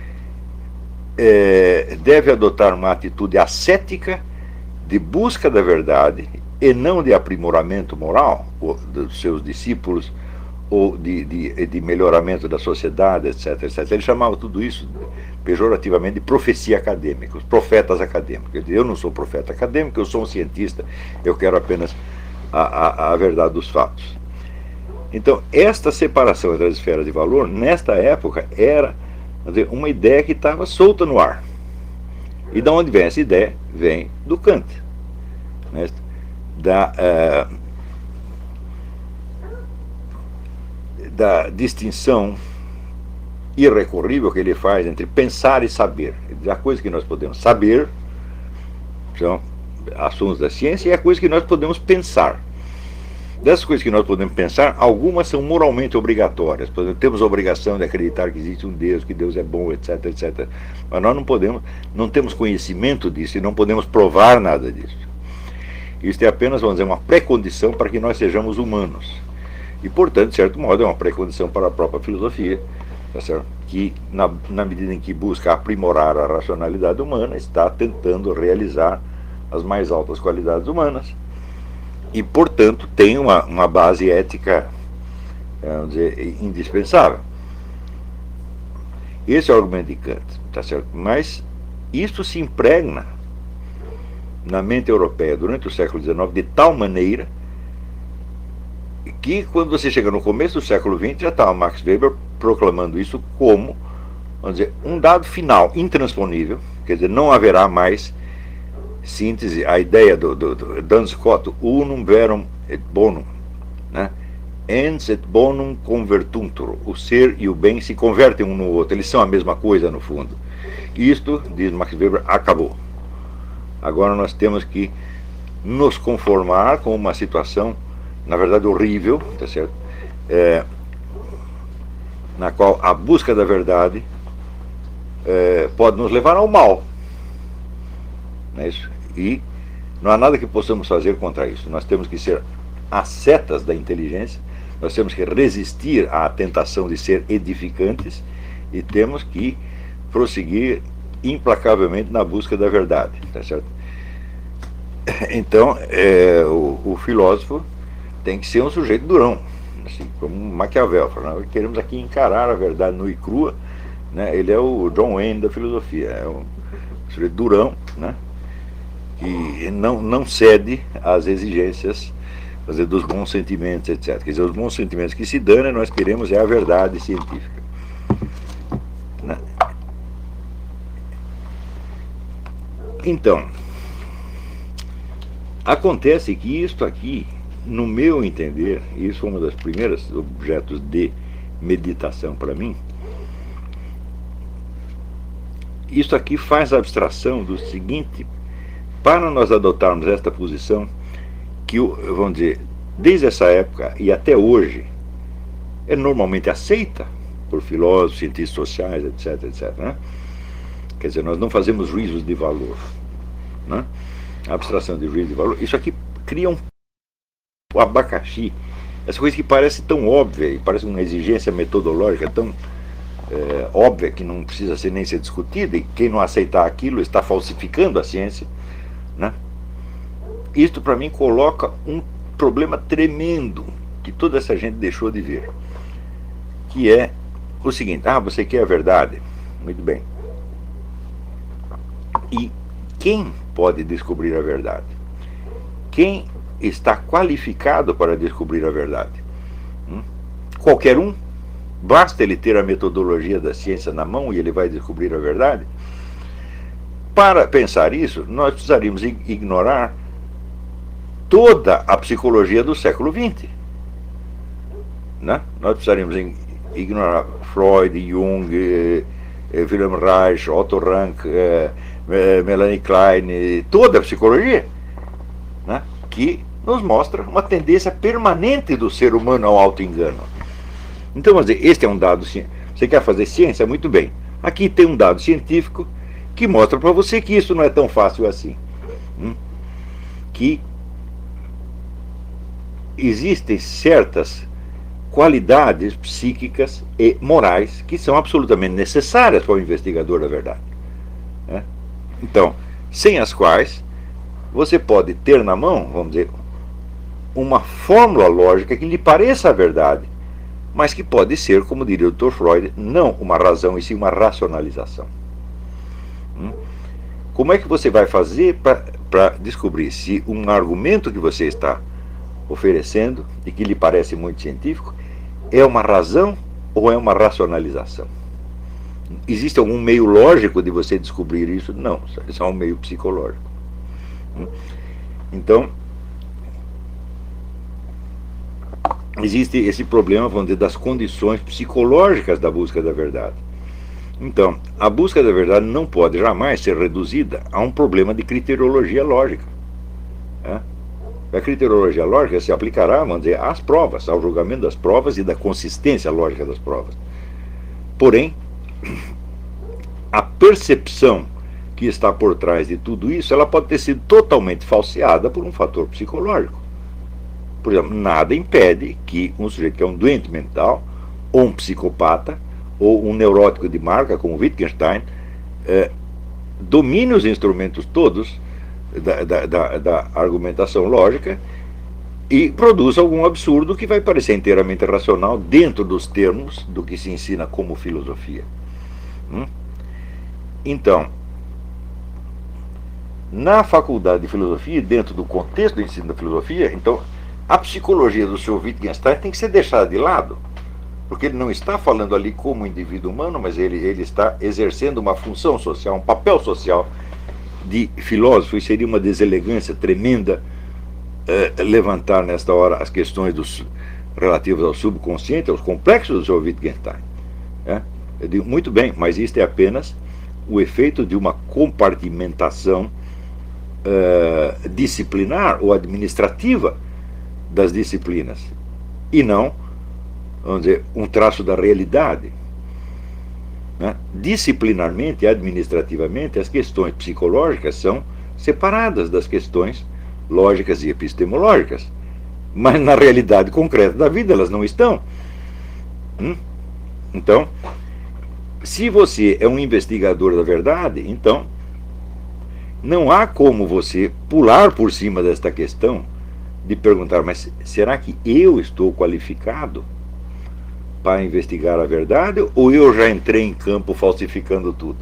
é, deve adotar uma atitude ascética de busca da verdade e não de aprimoramento moral dos seus discípulos ou de, de, de melhoramento da sociedade, etc, etcétera. Ele chamava tudo isso pejorativamente de profecia acadêmica, os profetas acadêmicos. Ele dizia, eu não sou profeta acadêmico, eu sou um cientista, eu quero apenas a, a, a verdade dos fatos. Então, esta separação entre as esferas de valor, nesta época, era dizer, uma ideia que estava solta no ar. E de onde vem essa ideia? Vem do Kant. Né? Da, uh, da distinção irrecorrível que ele faz entre pensar e saber. A coisa que nós podemos saber são assuntos da ciência e a coisa que nós podemos pensar. Dessas coisas que nós podemos pensar, algumas são moralmente obrigatórias. Por exemplo, temos a obrigação de acreditar que existe um Deus, que Deus é bom, etc, etcétera. Mas nós não podemos, não temos conhecimento disso e não podemos provar nada disso. Isso é apenas, vamos dizer, uma pré-condição para que nós sejamos humanos. E, portanto, de certo modo, é uma pré-condição para a própria filosofia, tá certo? Que, na, na medida em que busca aprimorar a racionalidade humana, está tentando realizar as mais altas qualidades humanas. E, portanto, tem uma, uma base ética, vamos dizer, indispensável. Esse é o argumento de Kant, tá certo? Mas isso se impregna na mente europeia durante o século dezenove de tal maneira que, quando você chega no começo do século vinte, já estava Max Weber proclamando isso como, vamos dizer, um dado final, intransponível, quer dizer, não haverá mais síntese, a ideia do, do, do Duns Scotus, unum verum et bonum, né? Ens et bonum convertuntur, o ser e o bem se convertem um no outro, eles são a mesma coisa no fundo. Isto, diz Max Weber, acabou. Agora nós temos que nos conformar com uma situação, na verdade horrível, tá certo? É, na qual a busca da verdade é, pode nos levar ao mal. Não é isso? E Não há nada que possamos fazer contra isso. Nós temos que ser ascetas da inteligência, nós temos que resistir à tentação de ser edificantes e temos que prosseguir implacavelmente na busca da verdade, tá certo? Então, é, o, o filósofo tem que ser um sujeito durão, assim, como Maquiavel, falando, queremos aqui encarar a verdade nua e crua, né? Ele é o John Wayne da filosofia, é um sujeito durão, né? Que não, não cede às exigências, quer dizer, dos bons sentimentos, etcétera. Quer dizer, os bons sentimentos que se dão, nós queremos é a verdade científica, né? Então, acontece que isto aqui, no meu entender, isso foi um dos primeiros objetos de meditação para mim, isso aqui faz abstração do seguinte: para nós adotarmos esta posição, que, vamos dizer, desde essa época e até hoje, é normalmente aceita por filósofos, cientistas sociais, etc, etc, né? Quer dizer, nós não fazemos juízos de valor, né? A abstração de juízo de valor, isso aqui cria um o abacaxi, essa coisa que parece tão óbvia e parece uma exigência metodológica tão é, óbvia que não precisa ser, nem ser discutida, e quem não aceitar aquilo está falsificando a ciência, né? Isto para mim coloca um problema tremendo que toda essa gente deixou de ver, que é o seguinte: ah, você quer a verdade? Muito bem. E quem pode descobrir a verdade? Quem está qualificado para descobrir a verdade? Hum? Qualquer um? Basta ele ter a metodologia da ciência na mão e ele vai descobrir a verdade? Para pensar isso, nós precisaríamos ignorar toda a psicologia do século vinte, né? Nós precisaríamos ignorar Freud, Jung, eh, Wilhelm Reich, Otto Rank, eh, Melanie Klein, toda a psicologia, né? Que nos mostra uma tendência permanente do ser humano ao auto-engano. Então, vamos dizer, este é um dado científico. Você quer fazer ciência? Muito bem. Aqui tem um dado científico que mostra para você que isso não é tão fácil assim. Hum? Que existem certas qualidades psíquicas e morais que são absolutamente necessárias para o investigador da verdade, né? Então, sem as quais você pode ter na mão, vamos dizer, uma fórmula lógica que lhe pareça a verdade, mas que pode ser, como diria o doutor Freud, não uma razão e sim uma racionalização. Hum? Como é que você vai fazer para descobrir se um argumento que você está oferecendo e que lhe parece muito científico é uma razão ou é uma racionalização? Existe algum meio lógico de você descobrir isso? Não, isso é um meio psicológico. Então, existe esse problema, vamos dizer, das condições psicológicas da busca da verdade. Então, a busca da verdade não pode jamais ser reduzida a um problema de criteriologia lógica, né? A criteriologia lógica se aplicará, vamos dizer, às provas, ao julgamento das provas e da consistência lógica das provas. Porém, a percepção que está por trás de tudo isso, ela pode ter sido totalmente falseada por um fator psicológico. Por exemplo, nada impede que um sujeito que é um doente mental, ou um psicopata, ou um neurótico de marca, como Wittgenstein, eh, domine os instrumentos todos da, da, da, da argumentação lógica e produza algum absurdo que vai parecer inteiramente racional dentro dos termos do que se ensina como filosofia. Hum? Então, na faculdade de filosofia, dentro do contexto do ensino da filosofia, então, a psicologia do senhor Wittgenstein tem que ser deixada de lado, porque ele não está falando ali como indivíduo humano, mas ele, ele está exercendo uma função social, um papel social de filósofo, e seria uma deselegância tremenda eh, levantar nesta hora as questões dos, relativas ao subconsciente, aos complexos do senhor Wittgenstein. Né? Eu digo, muito bem, mas isto é apenas o efeito de uma compartimentação uh, disciplinar ou administrativa das disciplinas, e não, vamos dizer, um traço da realidade. Né? Disciplinarmente e administrativamente, as questões psicológicas são separadas das questões lógicas e epistemológicas. Mas na realidade concreta da vida elas não estão. Hum? Então, se você é um investigador da verdade, então não há como você pular por cima desta questão de perguntar, mas será que eu estou qualificado para investigar a verdade ou eu já entrei em campo falsificando tudo?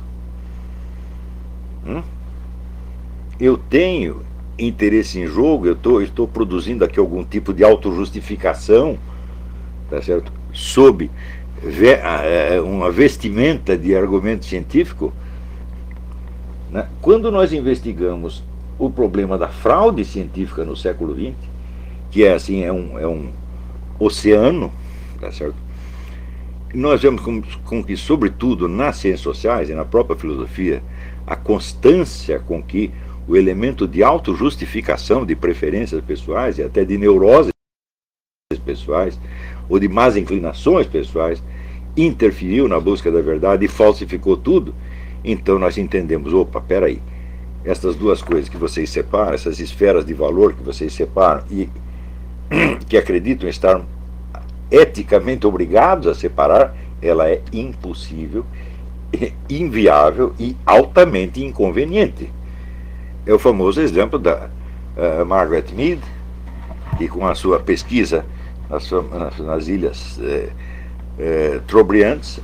Hum? Eu tenho interesse em jogo, eu tô, estou produzindo aqui algum tipo de autojustificação, tá certo? Sob uma vestimenta de argumento científico. Né? Quando nós investigamos o problema da fraude científica no século vinte, que é assim, é um, é um oceano, tá certo? Nós vemos com, com que, sobretudo nas ciências sociais e na própria filosofia, a constância com que o elemento de autojustificação de preferências pessoais e até de neuroses pessoais ou de más inclinações pessoais interferiu na busca da verdade e falsificou tudo. Então nós entendemos, opa, peraí, essas duas coisas que vocês separam, essas esferas de valor que vocês separam e que acreditam estar eticamente obrigados a separar, ela é impossível, inviável e altamente inconveniente. É o famoso exemplo da uh, Margaret Mead, que com a sua pesquisa nas, sua, nas, nas ilhas eh, eh, Trobriands,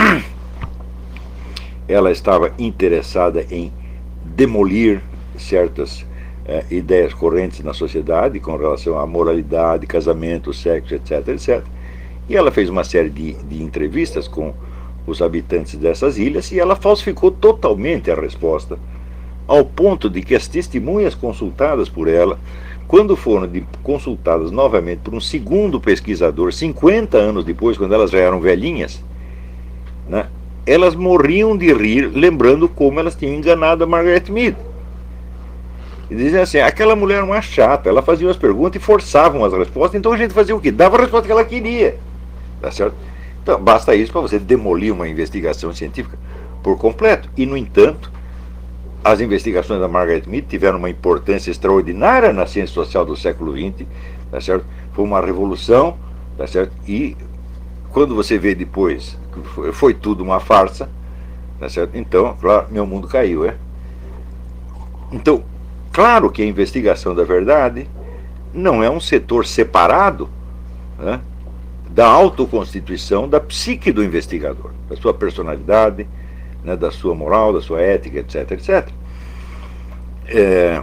ela estava interessada em demolir certas eh, ideias correntes na sociedade com relação à moralidade, casamento, sexo, etc, etcétera. E ela fez uma série de, de entrevistas com os habitantes dessas ilhas e ela falsificou totalmente a resposta, ao ponto de que as testemunhas consultadas por ela, quando foram de, consultadas novamente por um segundo pesquisador, cinquenta anos depois, quando elas já eram velhinhas, né, elas morriam de rir, lembrando como elas tinham enganado a Margaret Mead. E dizem assim, aquela mulher era uma chata, ela fazia as perguntas e forçavam as respostas, então a gente fazia o quê? Dava a resposta que ela queria. Tá certo? Então, basta isso para você demolir uma investigação científica por completo. E, no entanto, as investigações da Margaret Mead tiveram uma importância extraordinária na ciência social do século vinte, tá certo? Foi uma revolução, tá certo? E quando você vê depois que foi, foi tudo uma farsa, tá certo? Então, claro, meu mundo caiu, é? Então, claro que a investigação da verdade não é um setor separado, né, da autoconstituição da psique do investigador, da sua personalidade, né, da sua moral, da sua ética, etc, etcétera. É...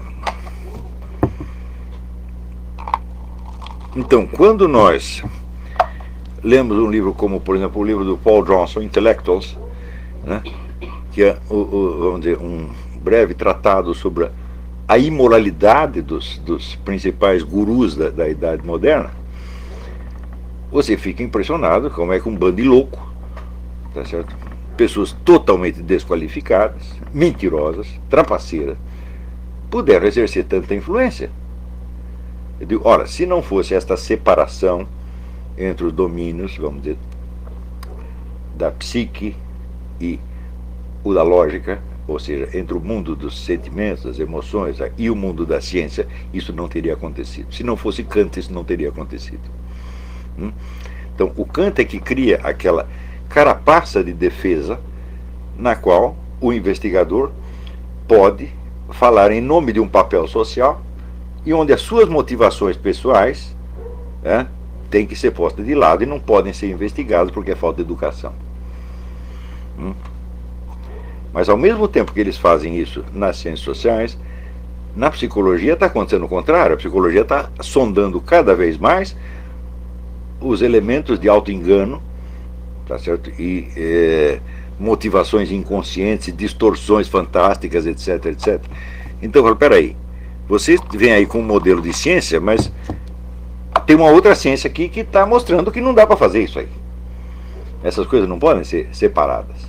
Então, quando nós lemos um livro como, por exemplo, o livro do Paul Johnson, Intellectuals, né, que é, o, o, vamos dizer, um breve tratado sobre a, a imoralidade dos, dos principais gurus da, da Idade Moderna, você fica impressionado como é que um bando de louco, tá certo? Pessoas totalmente desqualificadas, mentirosas, trapaceiras, puderam exercer tanta influência. Eu digo, ora, se não fosse esta separação entre os domínios, vamos dizer, da psique e o da lógica, ou seja, entre o mundo dos sentimentos, das emoções e o mundo da ciência, isso não teria acontecido. Se não fosse Kant, isso não teria acontecido. Então, o Kant é que cria aquela carapaça de defesa na qual o investigador pode falar em nome de um papel social e onde as suas motivações pessoais, né, têm que ser postas de lado e não podem ser investigadas porque é falta de educação. Hum? Mas ao mesmo tempo que eles fazem isso nas ciências sociais, na psicologia está acontecendo o contrário. A psicologia está sondando cada vez mais os elementos de auto-engano, tá certo? E é, motivações inconscientes, distorções fantásticas, etc, etcétera. Então, eu falo, peraí, você vem aí com um modelo de ciência, mas tem uma outra ciência aqui que está mostrando que não dá para fazer isso aí. Essas coisas não podem ser separadas.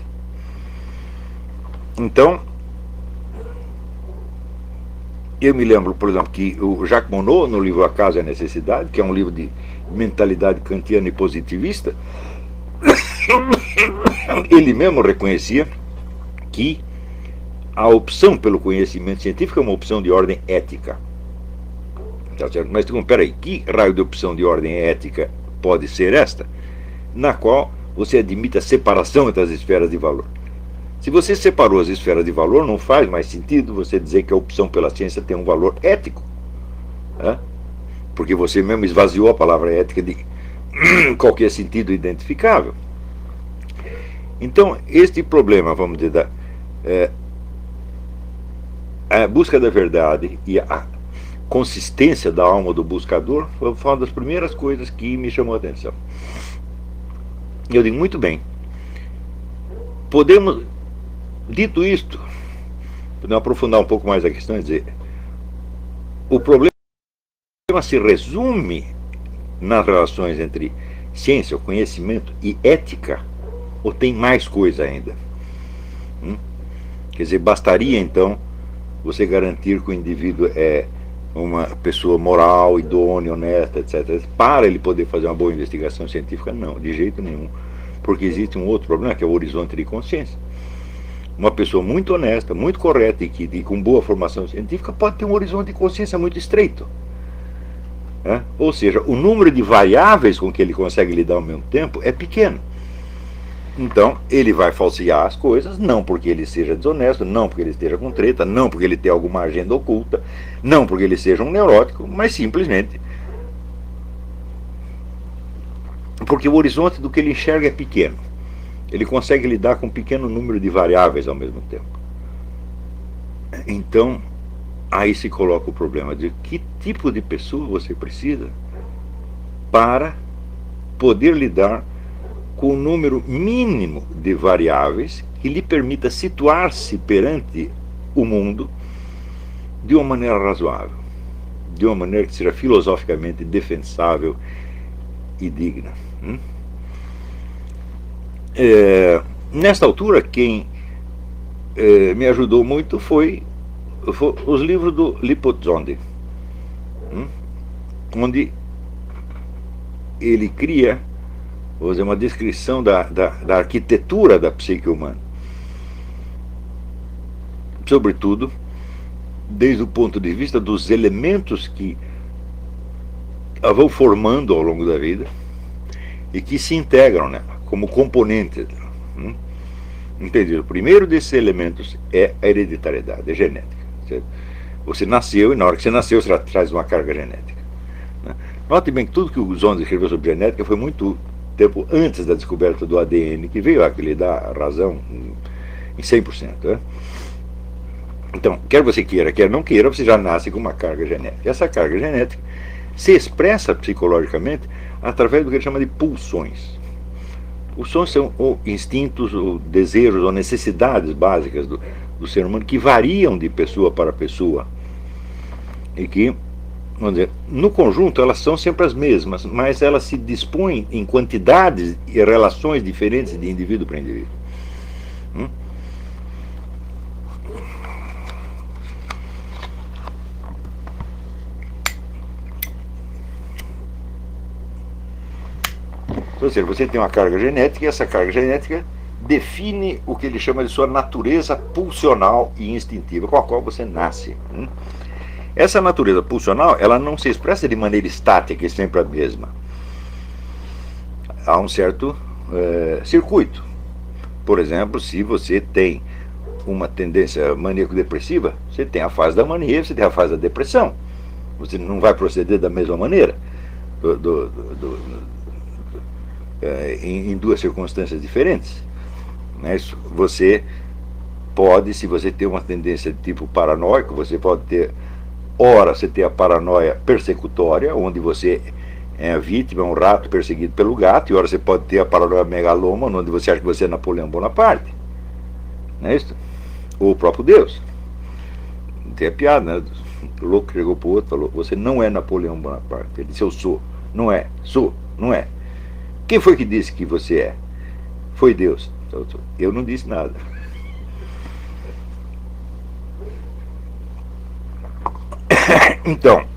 Então, eu me lembro, por exemplo, que o Jacques Monod, no livro Acaso e a Necessidade, que é um livro de mentalidade kantiana e positivista, ele mesmo reconhecia que a opção pelo conhecimento científico é uma opção de ordem ética. Tá certo? Mas, então, peraí, que raio de opção de ordem ética pode ser esta, na qual você admite a separação entre as esferas de valor? Se você separou as esferas de valor, não faz mais sentido você dizer que a opção pela ciência tem um valor ético. Né? Porque você mesmo esvaziou a palavra ética de qualquer sentido identificável. Então, este problema, vamos dizer, da, é, a busca da verdade e a consistência da alma do buscador foi uma das primeiras coisas que me chamou a atenção. E eu digo, muito bem, podemos, dito isto, podemos aprofundar um pouco mais a questão e dizer, o problema se resume nas relações entre ciência, o conhecimento e ética, ou tem mais coisa ainda? Hum? Quer dizer, bastaria então você garantir que o indivíduo é uma pessoa moral, idônea, honesta, etcétera, para ele poder fazer uma boa investigação científica? Não, de jeito nenhum. Porque existe um outro problema, que é o horizonte de consciência. Uma pessoa muito honesta, muito correta e, que, e com boa formação científica pode ter um horizonte de consciência muito estreito. É? Ou seja, o número de variáveis com que ele consegue lidar ao mesmo tempo é pequeno. Então, ele vai falsear as coisas, não porque ele seja desonesto, não porque ele esteja com treta, não porque ele tenha alguma agenda oculta, não porque ele seja um neurótico, mas simplesmente porque o horizonte do que ele enxerga é pequeno. Ele consegue lidar com um pequeno número de variáveis ao mesmo tempo. Então, aí se coloca o problema de que tipo de pessoa você precisa para poder lidar com o número mínimo de variáveis que lhe permita situar-se perante o mundo de uma maneira razoável, de uma maneira que seja filosoficamente defensável e digna. Hum? É, nesta altura, quem é, me ajudou muito foi, foi os livros do Lippozzondi, hum? onde ele cria, vou dizer, uma descrição da, da, da arquitetura da psique humana, sobretudo desde o ponto de vista dos elementos que a vão formando ao longo da vida e que se integram nela como componentes. Hum? Entendido? O primeiro desses elementos é a hereditariedade, é genética. Certo? Você nasceu e na hora que você nasceu você traz uma carga genética. Né? Note bem que tudo que o Zondi escreveu sobre genética foi muito tempo antes da descoberta do A D N, que veio a que lhe dá razão em cem por cento. Né? Então, quer você queira, quer não queira, você já nasce com uma carga genética. Essa carga genética se expressa psicologicamente através do que ele chama de pulsões. Pulsões são ou instintos, ou desejos, ou necessidades básicas do, do ser humano que variam de pessoa para pessoa e que, vamos dizer, no conjunto elas são sempre as mesmas, mas elas se dispõem em quantidades e relações diferentes de indivíduo para indivíduo. Hum? Ou seja, você tem uma carga genética e essa carga genética define o que ele chama de sua natureza pulsional e instintiva, com a qual você nasce. Hum? Essa natureza pulsional, ela não se expressa de maneira estática e sempre a mesma. Há um certo é, circuito. Por exemplo, se você tem uma tendência maníaco-depressiva, você tem a fase da mania, você tem a fase da depressão. Você não vai proceder da mesma maneira. Do, do, do, do, É, em, em duas circunstâncias diferentes. Né? Isso, você pode, se você tem uma tendência de tipo paranoico, você pode ter, ora você tem a paranoia persecutória, onde você é a vítima, um rato perseguido pelo gato, e ora você pode ter a paranoia megalômana, onde você acha que você é Napoleão Bonaparte. Não é isso? Ou o próprio Deus. Não tem a piada, né? O louco chegou para o outro e falou, você não é Napoleão Bonaparte. Ele disse, eu sou. Não é. Sou. Não é. Quem foi que disse que você é? Foi Deus. Eu não disse nada. Então,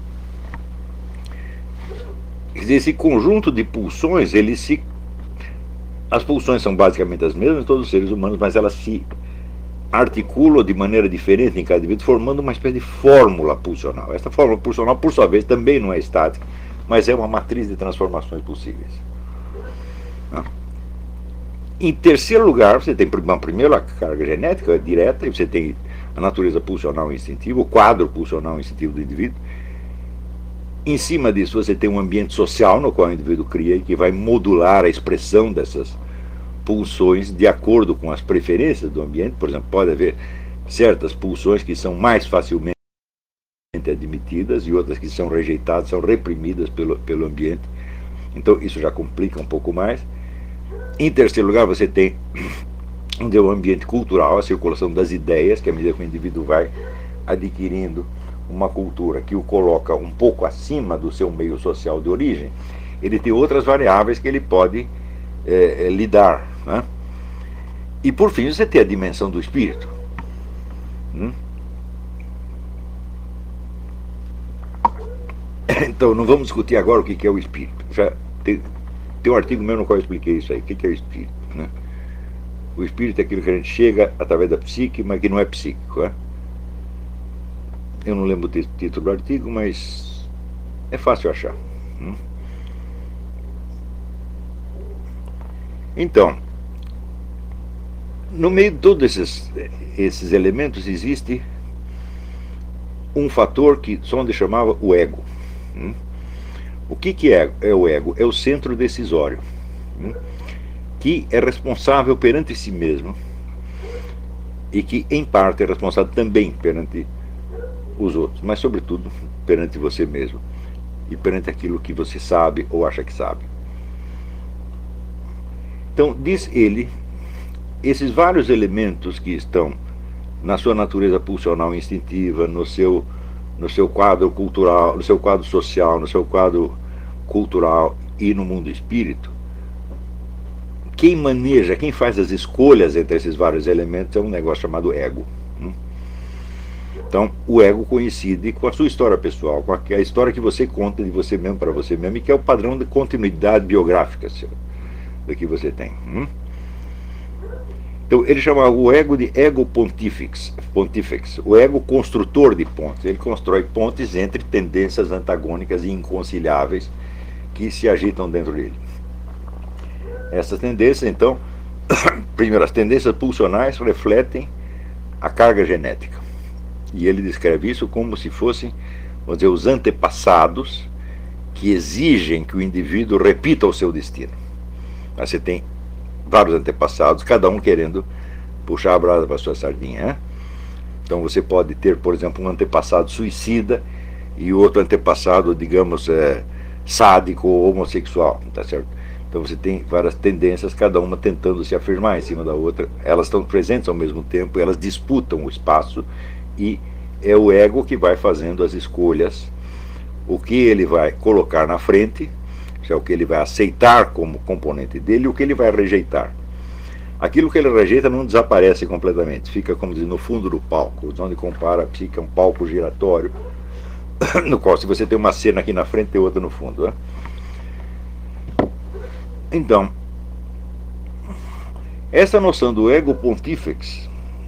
esse conjunto de pulsões, ele se... As pulsões são basicamente as mesmas em todos os seres humanos, mas elas se articulam de maneira diferente em cada indivíduo, formando uma espécie de fórmula pulsional. Essa fórmula pulsional, por sua vez, também não é estática, mas é uma matriz de transformações possíveis. Em terceiro lugar, você tem, primeiro, a carga genética direta, e você tem a natureza pulsional instintiva, o quadro pulsional instintivo do indivíduo. Em cima disso, você tem um ambiente social no qual o indivíduo cria e que vai modular a expressão dessas pulsões de acordo com as preferências do ambiente. Por exemplo, pode haver certas pulsões que são mais facilmente admitidas e outras que são rejeitadas, são reprimidas pelo, pelo ambiente. Então isso já complica um pouco mais. Em terceiro lugar, você tem o ambiente cultural, a circulação das ideias, que à medida que o indivíduo vai adquirindo uma cultura que o coloca um pouco acima do seu meio social de origem, ele tem outras variáveis que ele pode é, é, lidar, né? E por fim, você tem a dimensão do espírito. Hum? Então, não vamos discutir agora o que é o espírito. Já tem, tem um artigo meu no qual eu expliquei isso aí. O que é o espírito, né? O espírito é aquilo que a gente chega através da psique, mas que não é psíquico, né? Eu não lembro o título do artigo, mas é fácil achar. Hum? Então, no meio de todos esses, esses elementos existe um fator que Sonde chamava o ego. Hum? O que, que é, é o ego? É o centro decisório, hum? que é responsável perante si mesmo e que, em parte, é responsável também perante os outros, mas, sobretudo, perante você mesmo e perante aquilo que você sabe ou acha que sabe. Então, diz ele, esses vários elementos que estão na sua natureza pulsional instintiva, no seu, no seu quadro cultural, no seu quadro social, no seu quadro cultural e no mundo espírito, quem maneja, quem faz as escolhas entre esses vários elementos é um negócio chamado ego. Então, o ego coincide com a sua história pessoal, com a história que você conta de você mesmo para você mesmo, e que é o padrão de continuidade biográfica seu, do que você tem. Então, ele chama o ego de ego pontifex, pontifex, o ego construtor de pontes. Ele constrói pontes entre tendências antagônicas e inconciliáveis que se agitam dentro dele. Essas tendências, então, primeiro, as tendências pulsionais refletem a carga genética. E ele descreve isso como se fossem, vamos dizer, os antepassados que exigem que o indivíduo repita o seu destino. Aí você tem vários antepassados, cada um querendo puxar a brasa para a sua sardinha, né? Então você pode ter, por exemplo, um antepassado suicida e outro antepassado, digamos, é, sádico ou homossexual, tá certo? Então você tem várias tendências, cada uma tentando se afirmar em cima da outra. Elas estão presentes ao mesmo tempo, elas disputam o espaço e é o ego que vai fazendo as escolhas, o que ele vai colocar na frente, é o que ele vai aceitar como componente dele e o que ele vai rejeitar. Aquilo que ele rejeita não desaparece completamente, fica, como diz, no fundo do palco, onde compara a psique a um palco giratório, no qual, se você tem uma cena aqui na frente, tem outra no fundo, né? Então, essa noção do ego pontifex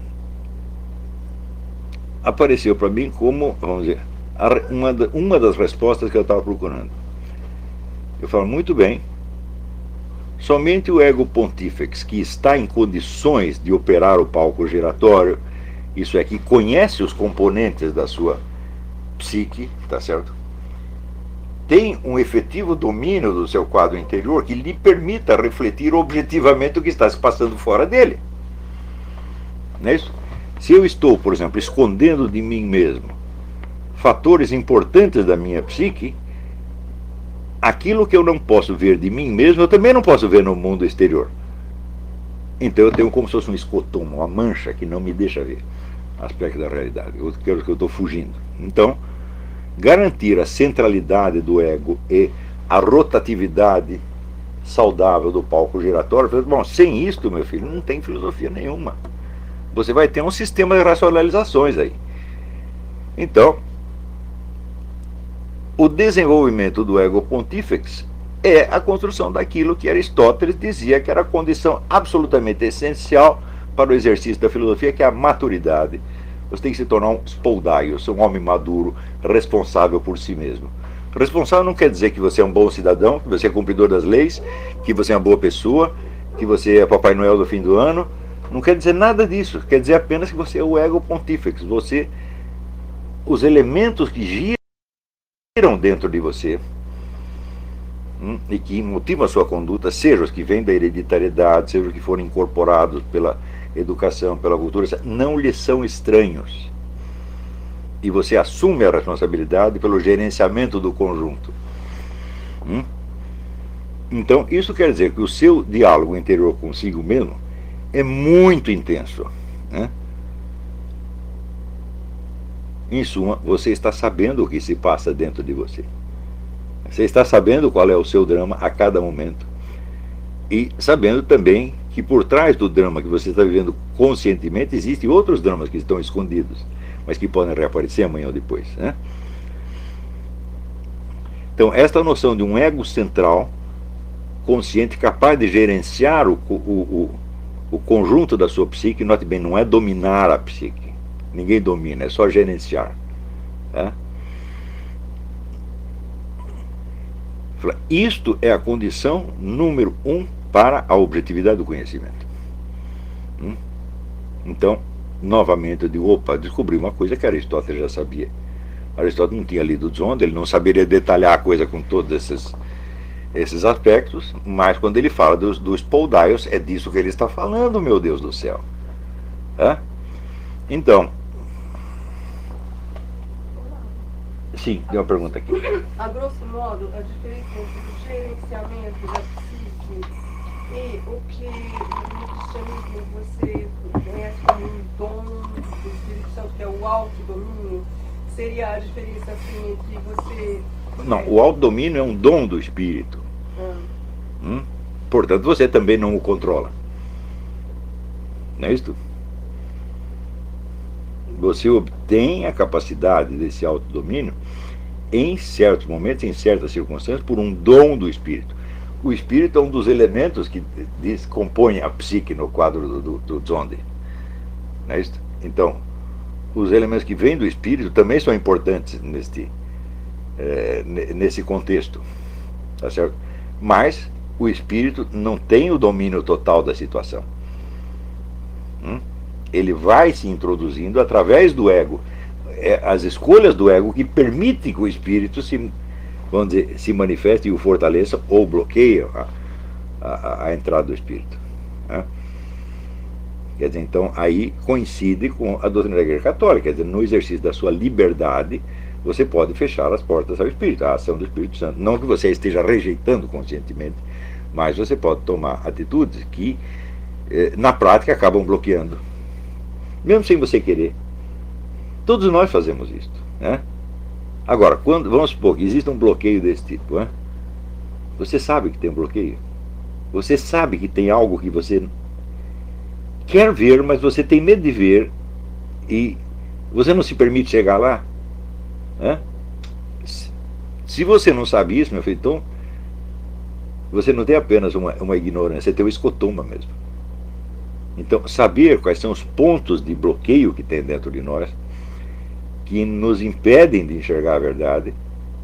apareceu para mim como, vamos dizer, uma, uma das respostas que eu estava procurando. Eu falo, muito bem, somente o ego pontifex, que está em condições de operar o palco giratório, isso é, que conhece os componentes da sua psique, tá certo? Tem um efetivo domínio do seu quadro interior que lhe permita refletir objetivamente o que está se passando fora dele. Não é isso? Se eu estou, por exemplo, escondendo de mim mesmo fatores importantes da minha psique, aquilo que eu não posso ver de mim mesmo, eu também não posso ver no mundo exterior. Então eu tenho como se fosse um escotoma, uma mancha que não me deixa ver aspecto da realidade, eu quero que eu estou fugindo. Então, garantir a centralidade do ego e a rotatividade saudável do palco giratório, bom, sem isto, meu filho, não tem filosofia nenhuma. Você vai ter um sistema de racionalizações aí. Então, o desenvolvimento do ego pontifex é a construção daquilo que Aristóteles dizia que era a condição absolutamente essencial para o exercício da filosofia, que é a maturidade. Você tem que se tornar um spoldaios, um homem maduro, responsável por si mesmo. Responsável não quer dizer que você é um bom cidadão, que você é cumpridor das leis, que você é uma boa pessoa, que você é Papai Noel do fim do ano. Não quer dizer nada disso. Quer dizer apenas que você é o ego pontifex. Você, os elementos que giram dentro de você hum, e que motivam a sua conduta, sejam os que vêm da hereditariedade, sejam os que foram incorporados pela educação, pela cultura, não lhes são estranhos. E você assume a responsabilidade pelo gerenciamento do conjunto. Hum? Então, isso quer dizer que o seu diálogo interior consigo mesmo é muito intenso. Né? Em suma, você está sabendo o que se passa dentro de você. Você está sabendo qual é o seu drama a cada momento. E sabendo também que por trás do drama que você está vivendo conscientemente, existem outros dramas que estão escondidos, mas que podem reaparecer amanhã ou depois. Né? Então, esta noção de um ego central, consciente, capaz de gerenciar o, o, o, o conjunto da sua psique, note bem, não é dominar a psique. Ninguém domina, é só gerenciar. Né? Isto é a condição número um para a objetividade do conhecimento. Hum? Então, novamente eu digo, opa, descobri uma coisa que Aristóteles já sabia. Aristóteles não tinha lido Zonda, ele não saberia detalhar a coisa com todos esses, esses aspectos, mas quando ele fala dos, dos spoldaios, é disso que ele está falando, meu Deus do céu. É? Então, sim, tem uma pergunta aqui. A grosso modo, a diferença entre o gerenciamento da psique e o que no cristianismo você conhece como um dom do Espírito Santo, que é o autodomínio, seria a diferença assim entre você... Não, o autodomínio é um dom do Espírito. Ah. Hum? Portanto, você também não o controla. Não é isso? Você obtém a capacidade desse autodomínio em certos momentos, em certas circunstâncias, por um dom do Espírito. O Espírito é um dos elementos que diz, compõe a psique no quadro do, do, do Zonde. Não é isso? Então, os elementos que vêm do Espírito também são importantes neste, é, nesse contexto. Tá certo? Mas o Espírito não tem o domínio total da situação. Hum? Ele vai se introduzindo através do ego. É as escolhas do ego que permitem que o Espírito se, vamos dizer, se manifeste e o fortaleça ou bloqueie a, a, a entrada do Espírito. Né? Quer dizer, então, aí coincide com a doutrina da Igreja Católica. Quer dizer, no exercício da sua liberdade, você pode fechar as portas ao Espírito, à ação do Espírito Santo. Não que você esteja rejeitando conscientemente, mas você pode tomar atitudes que, eh, na prática, acabam bloqueando. Mesmo sem você querer. Todos nós fazemos isso. Né? Agora, quando, vamos supor que existe um bloqueio desse tipo. Né? Você sabe que tem um bloqueio. Você sabe que tem algo que você quer ver, mas você tem medo de ver e você não se permite chegar lá. Né? Se você não sabe isso, meu filho, então você não tem apenas uma, uma ignorância, você tem um escotoma mesmo. Então, saber quais são os pontos de bloqueio que tem dentro de nós, que nos impedem de enxergar a verdade,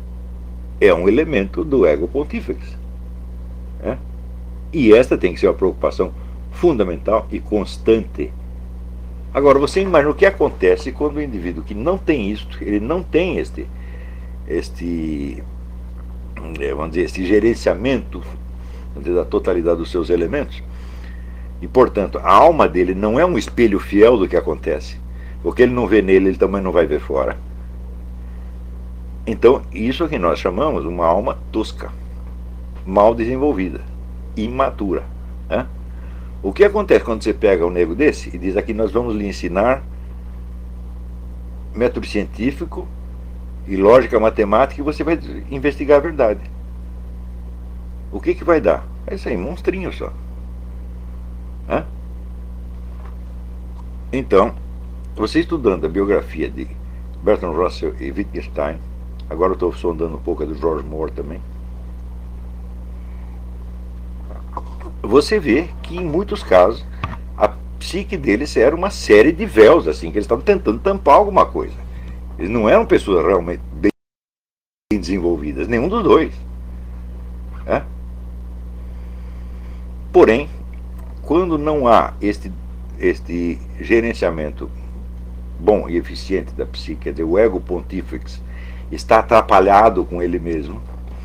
é um elemento do ego pontífex. Né? E esta tem que ser uma preocupação fundamental e constante. Agora, você imagina o que acontece quando o indivíduo que não tem isto, ele não tem este, este vamos dizer, este gerenciamento, vamos dizer, da totalidade dos seus elementos, e, portanto, a alma dele não é um espelho fiel do que acontece. O que ele não vê nele, ele também não vai ver fora. Então, isso é que nós chamamos uma alma tosca, mal desenvolvida, imatura. Né? O que acontece quando você pega um nego desse e diz aqui nós vamos lhe ensinar método científico e lógica matemática e você vai investigar a verdade? O que que vai dar? É isso aí, monstrinho só. Hã? Então, você estudando a biografia de Bertrand Russell e Wittgenstein, agora eu estou sondando um pouco a do George Moore também, você vê que em muitos casos a psique deles era uma série de véus, assim, que eles estavam tentando tampar alguma coisa. Eles não eram pessoas realmente bem desenvolvidas, nenhum dos dois. Né? Porém, quando não há este, este gerenciamento bom e eficiente da psique, quer dizer, o ego pontífex está atrapalhado com ele mesmo,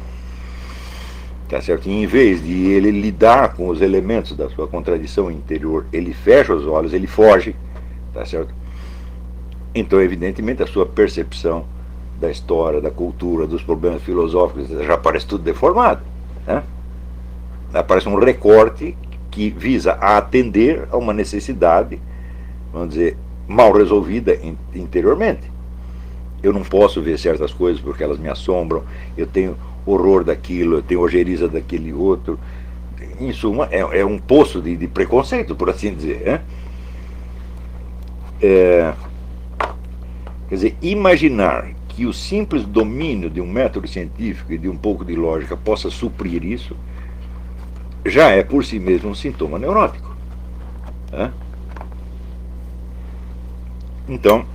tá certo? E em vez de ele lidar com os elementos da sua contradição interior, ele fecha os olhos, ele foge, tá certo? Então, evidentemente, a sua percepção da história, da cultura, dos problemas filosóficos já aparece tudo deformado, né? Aparece um recorte que visa a atender a uma necessidade, vamos dizer, mal resolvida interiormente. Eu não posso ver certas coisas porque elas me assombram, eu tenho horror daquilo, eu tenho ojeriza daquele outro. Em suma, é, é um poço de, de preconceito, por assim dizer. Né? É, quer dizer, imaginar que o simples domínio de um método científico e de um pouco de lógica possa suprir isso, já é por si mesmo um sintoma neurótico. Né? Então,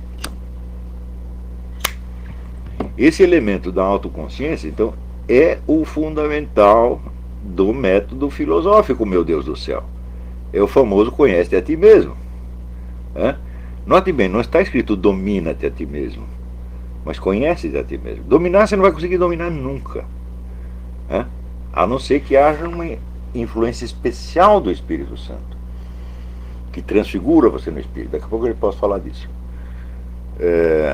esse elemento da autoconsciência, então, é o fundamental do método filosófico, meu Deus do céu. É o famoso conhece-te a ti mesmo. Né? Note bem, não está escrito domina-te a ti mesmo, mas conhece-te a ti mesmo. Dominar você não vai conseguir dominar nunca. Né? A não ser que haja uma influência especial do Espírito Santo, que transfigura você no Espírito. Daqui a pouco eu posso falar disso. É...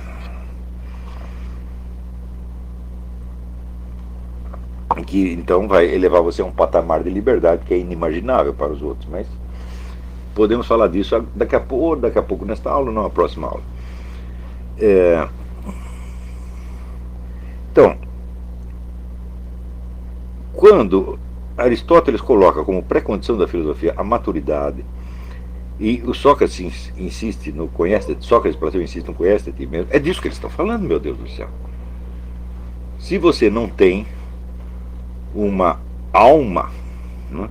que então vai elevar você a um patamar de liberdade que é inimaginável para os outros, mas podemos falar disso daqui a pouco, daqui a pouco nesta aula ou na próxima aula. É... Então, quando Aristóteles coloca como pré-condição da filosofia a maturidade, e o Sócrates insiste no conhece-te, Sócrates Platão insiste no conhece-te a ti mesmo, é disso que eles estão falando, meu Deus do céu. Se você não tem uma alma, né,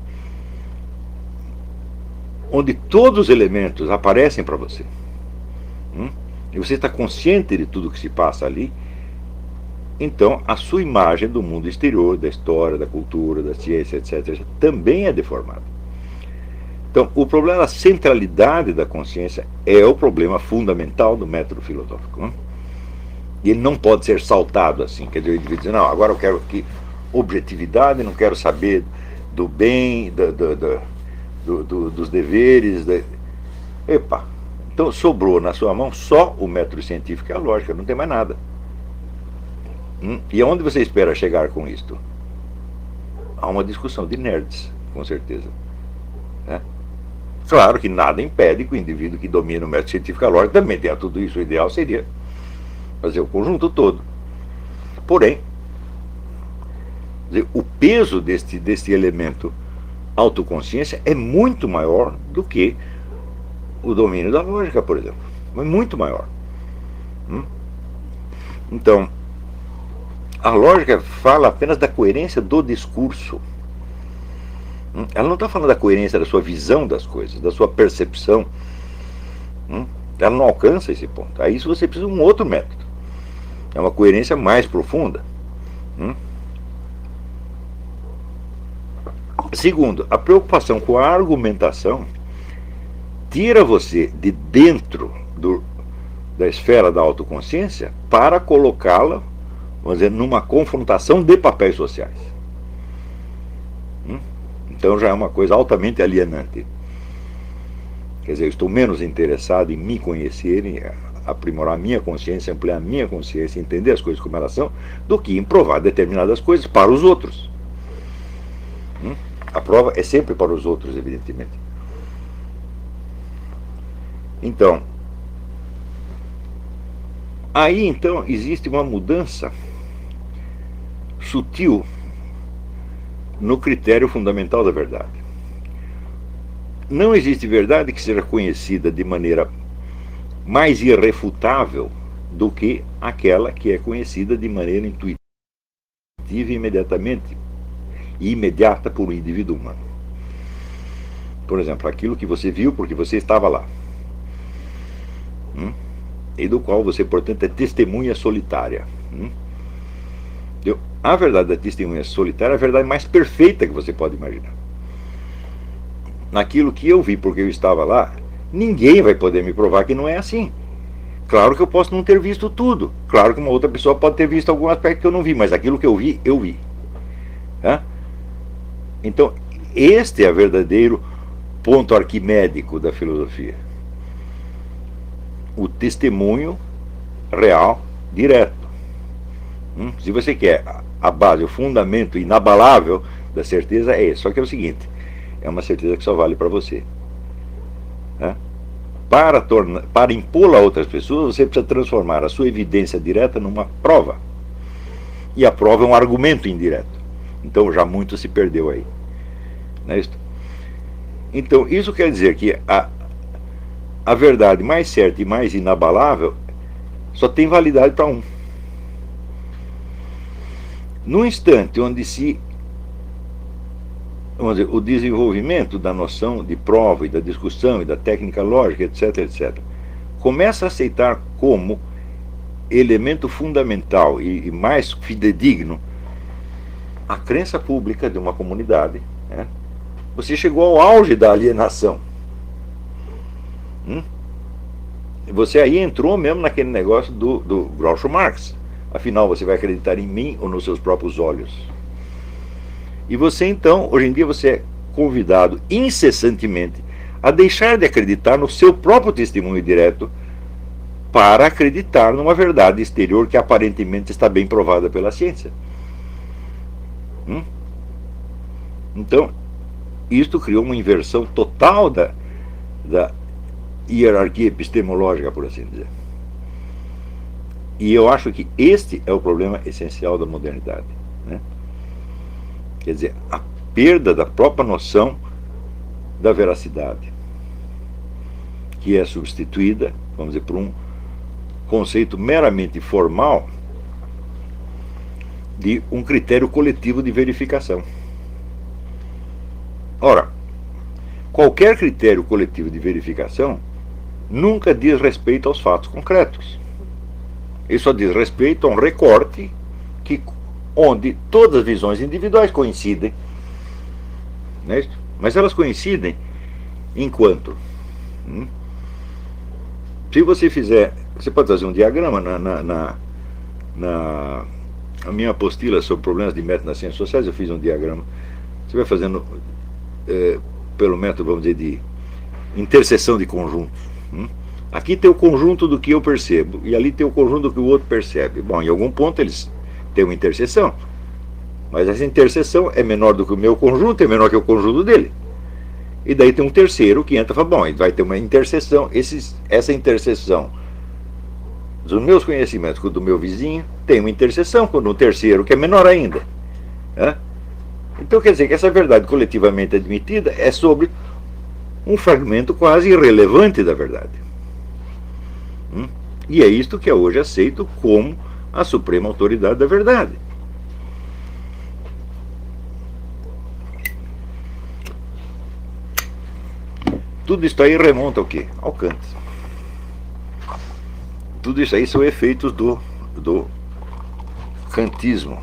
onde todos os elementos aparecem para você, né, e você está consciente de tudo que se passa ali, então a sua imagem do mundo exterior, da história, da cultura, da ciência, etcétera, também é deformada. Então, o problema da centralidade da consciência é o problema fundamental do método filosófico. Né? E ele não pode ser saltado assim. Quer dizer, o indivíduo diz, não, agora eu quero aqui objetividade, não quero saber do bem, do, do, do, do, do, dos deveres. Da... Epa, então sobrou na sua mão só o método científico e a lógica, não tem mais nada. Hum? E aonde você espera chegar com isto? Há uma discussão de nerds, com certeza. Né? Claro que nada impede que o indivíduo que domina o método científico e a lógica também tenha tudo isso. O ideal seria fazer o conjunto todo. Porém, o peso deste, deste elemento autoconsciência é muito maior do que o domínio da lógica, por exemplo. É muito maior. Hum? Então, a lógica fala apenas da coerência do discurso. Hum? Ela não está falando da coerência da sua visão das coisas, da sua percepção. Hum? Ela não alcança esse ponto. A isso você precisa de um outro método. É uma coerência mais profunda. Hum? Segundo, a preocupação com a argumentação tira você de dentro do, da esfera da autoconsciência para colocá-la, vamos dizer, numa confrontação de papéis sociais. Hum? Então já é uma coisa altamente alienante. Quer dizer, eu estou menos interessado em me conhecer, em aprimorar a minha consciência, ampliar a minha consciência, entender as coisas como elas são, do que em provar determinadas coisas para os outros. Hum? A prova é sempre para os outros, evidentemente. Então, aí então existe uma mudança sutil no critério fundamental da verdade. Não existe verdade que seja conhecida de maneira mais irrefutável do que aquela que é conhecida de maneira intuitiva e imediatamente e imediata por um indivíduo humano. Por exemplo, aquilo que você viu porque você estava lá. Hum? E do qual você, portanto, é testemunha solitária. Hum? A verdade da testemunha solitária é a verdade mais perfeita que você pode imaginar. Naquilo que eu vi porque eu estava lá, ninguém vai poder me provar que não é assim. Claro que eu posso não ter visto tudo. Claro que uma outra pessoa pode ter visto algum aspecto que eu não vi, mas aquilo que eu vi, eu vi. Tá? Então, este é o verdadeiro ponto arquimédico da filosofia. O testemunho real, direto. Hum? Se você quer a base, o fundamento inabalável da certeza, é esse. Só que é o seguinte, é uma certeza que só vale para você. Tá? Para, tornar, para impô-la a outras pessoas, você precisa transformar a sua evidência direta numa prova. E a prova é um argumento indireto. Então já muito se perdeu aí. Não é isso? Então isso quer dizer que a, a verdade mais certa e mais inabalável só tem validade para um. No instante onde se, vamos dizer, o desenvolvimento da noção de prova e da discussão e da técnica lógica, etc, etcétera, começa a aceitar como elemento fundamental e, e mais fidedigno a crença pública de uma comunidade, né? Você chegou ao auge da alienação. Hum? Você aí entrou mesmo naquele negócio do, do Groucho Marx. Afinal, você vai acreditar em mim ou nos seus próprios olhos? E você então, hoje em dia, você é convidado incessantemente a deixar de acreditar no seu próprio testemunho direto para acreditar numa verdade exterior que aparentemente está bem provada pela ciência. Hum? Então, isto criou uma inversão total da, da hierarquia epistemológica, por assim dizer. E eu acho que este é o problema essencial da modernidade, né? Quer dizer, a perda da própria noção da veracidade, que é substituída, vamos dizer, por um conceito meramente formal de um critério coletivo de verificação. Ora, qualquer critério coletivo de verificação nunca diz respeito aos fatos concretos. Ele só diz respeito a um recorte que, onde todas as visões individuais coincidem, não é isso? Mas elas coincidem enquanto, hum? se você fizer, você pode fazer um diagrama na, na, na, na a minha apostila sobre problemas de método nas ciências sociais, eu fiz um diagrama. Você vai fazendo é, pelo método, vamos dizer, de interseção de conjuntos. Hum? Aqui tem o conjunto do que eu percebo, e ali tem o conjunto do que o outro percebe. Bom, em algum ponto eles têm uma interseção, mas essa interseção é menor do que o meu conjunto, é menor que o conjunto dele. E daí tem um terceiro que entra e fala, bom, vai ter uma interseção, esses, essa interseção dos meus conhecimentos com o do meu vizinho tem uma interseção com o terceiro, que é menor ainda. Né? Então quer dizer que essa verdade coletivamente admitida é sobre um fragmento quase irrelevante da verdade. Hum? E é isto que é hoje aceito como a suprema autoridade da verdade. Tudo isso aí remonta ao quê? Ao Kant. Tudo isso aí são efeitos do, do kantismo.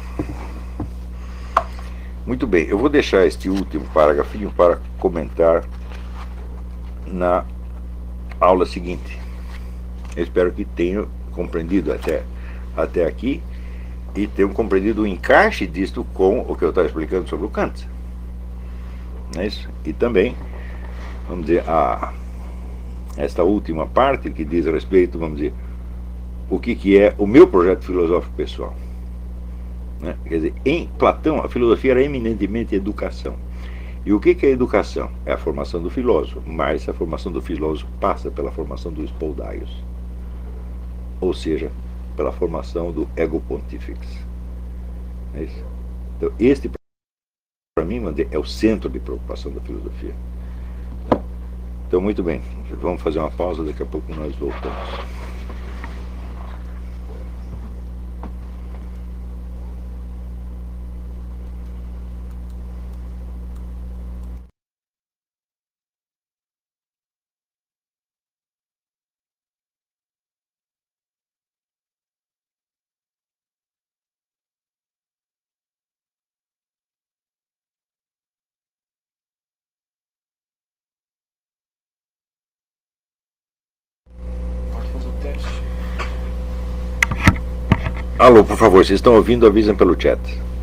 Muito bem, eu vou deixar este último parágrafinho para comentar na aula seguinte. Eu espero que tenham compreendido até, até aqui e tenham compreendido o encaixe disto com o que eu estava explicando sobre o Kant. Não é isso? E também, vamos dizer, a, esta última parte que diz a respeito, vamos dizer, o que, que é o meu projeto filosófico pessoal. Né? Quer dizer, em Platão, a filosofia era eminentemente educação. E o que, que é educação? É a formação do filósofo, mas a formação do filósofo passa pela formação do spoldaios, ou seja, pela formação do ego pontifex. É isso? Então, este, para mim, é o centro de preocupação da filosofia. Então, muito bem, vamos fazer uma pausa, daqui a pouco nós voltamos. Alô, por favor, vocês estão ouvindo, avisem pelo chat.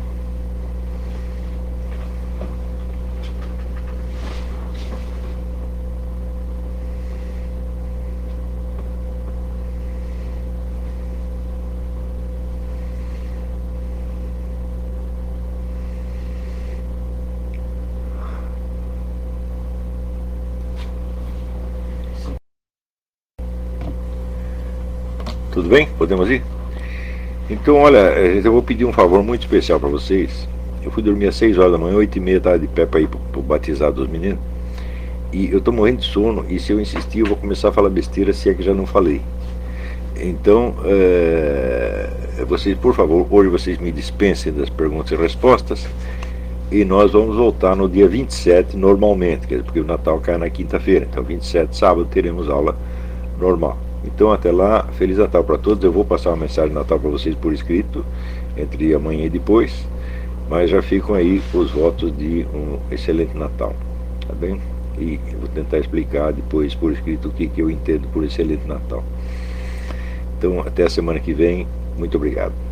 Tudo bem? Podemos ir? Então, olha, eu vou pedir um favor muito especial para vocês. Eu fui dormir às seis horas da manhã, oito e meia estava de pé para ir para o batizado dos meninos. E eu estou morrendo de sono, e se eu insistir eu vou começar a falar besteira, se é que já não falei. Então, é, vocês, por favor, hoje vocês me dispensem das perguntas e respostas, e nós vamos voltar no dia vinte e sete normalmente, quer dizer, porque o Natal cai na quinta-feira, então vinte e sete, sábado, teremos aula normal. Então até lá, Feliz Natal para todos. Eu vou passar uma mensagem de Natal para vocês por escrito, entre amanhã e depois, mas já ficam aí os votos de um excelente Natal, tá bem? E eu vou tentar explicar depois por escrito o que, que eu entendo por excelente Natal. Então até a semana que vem, muito obrigado.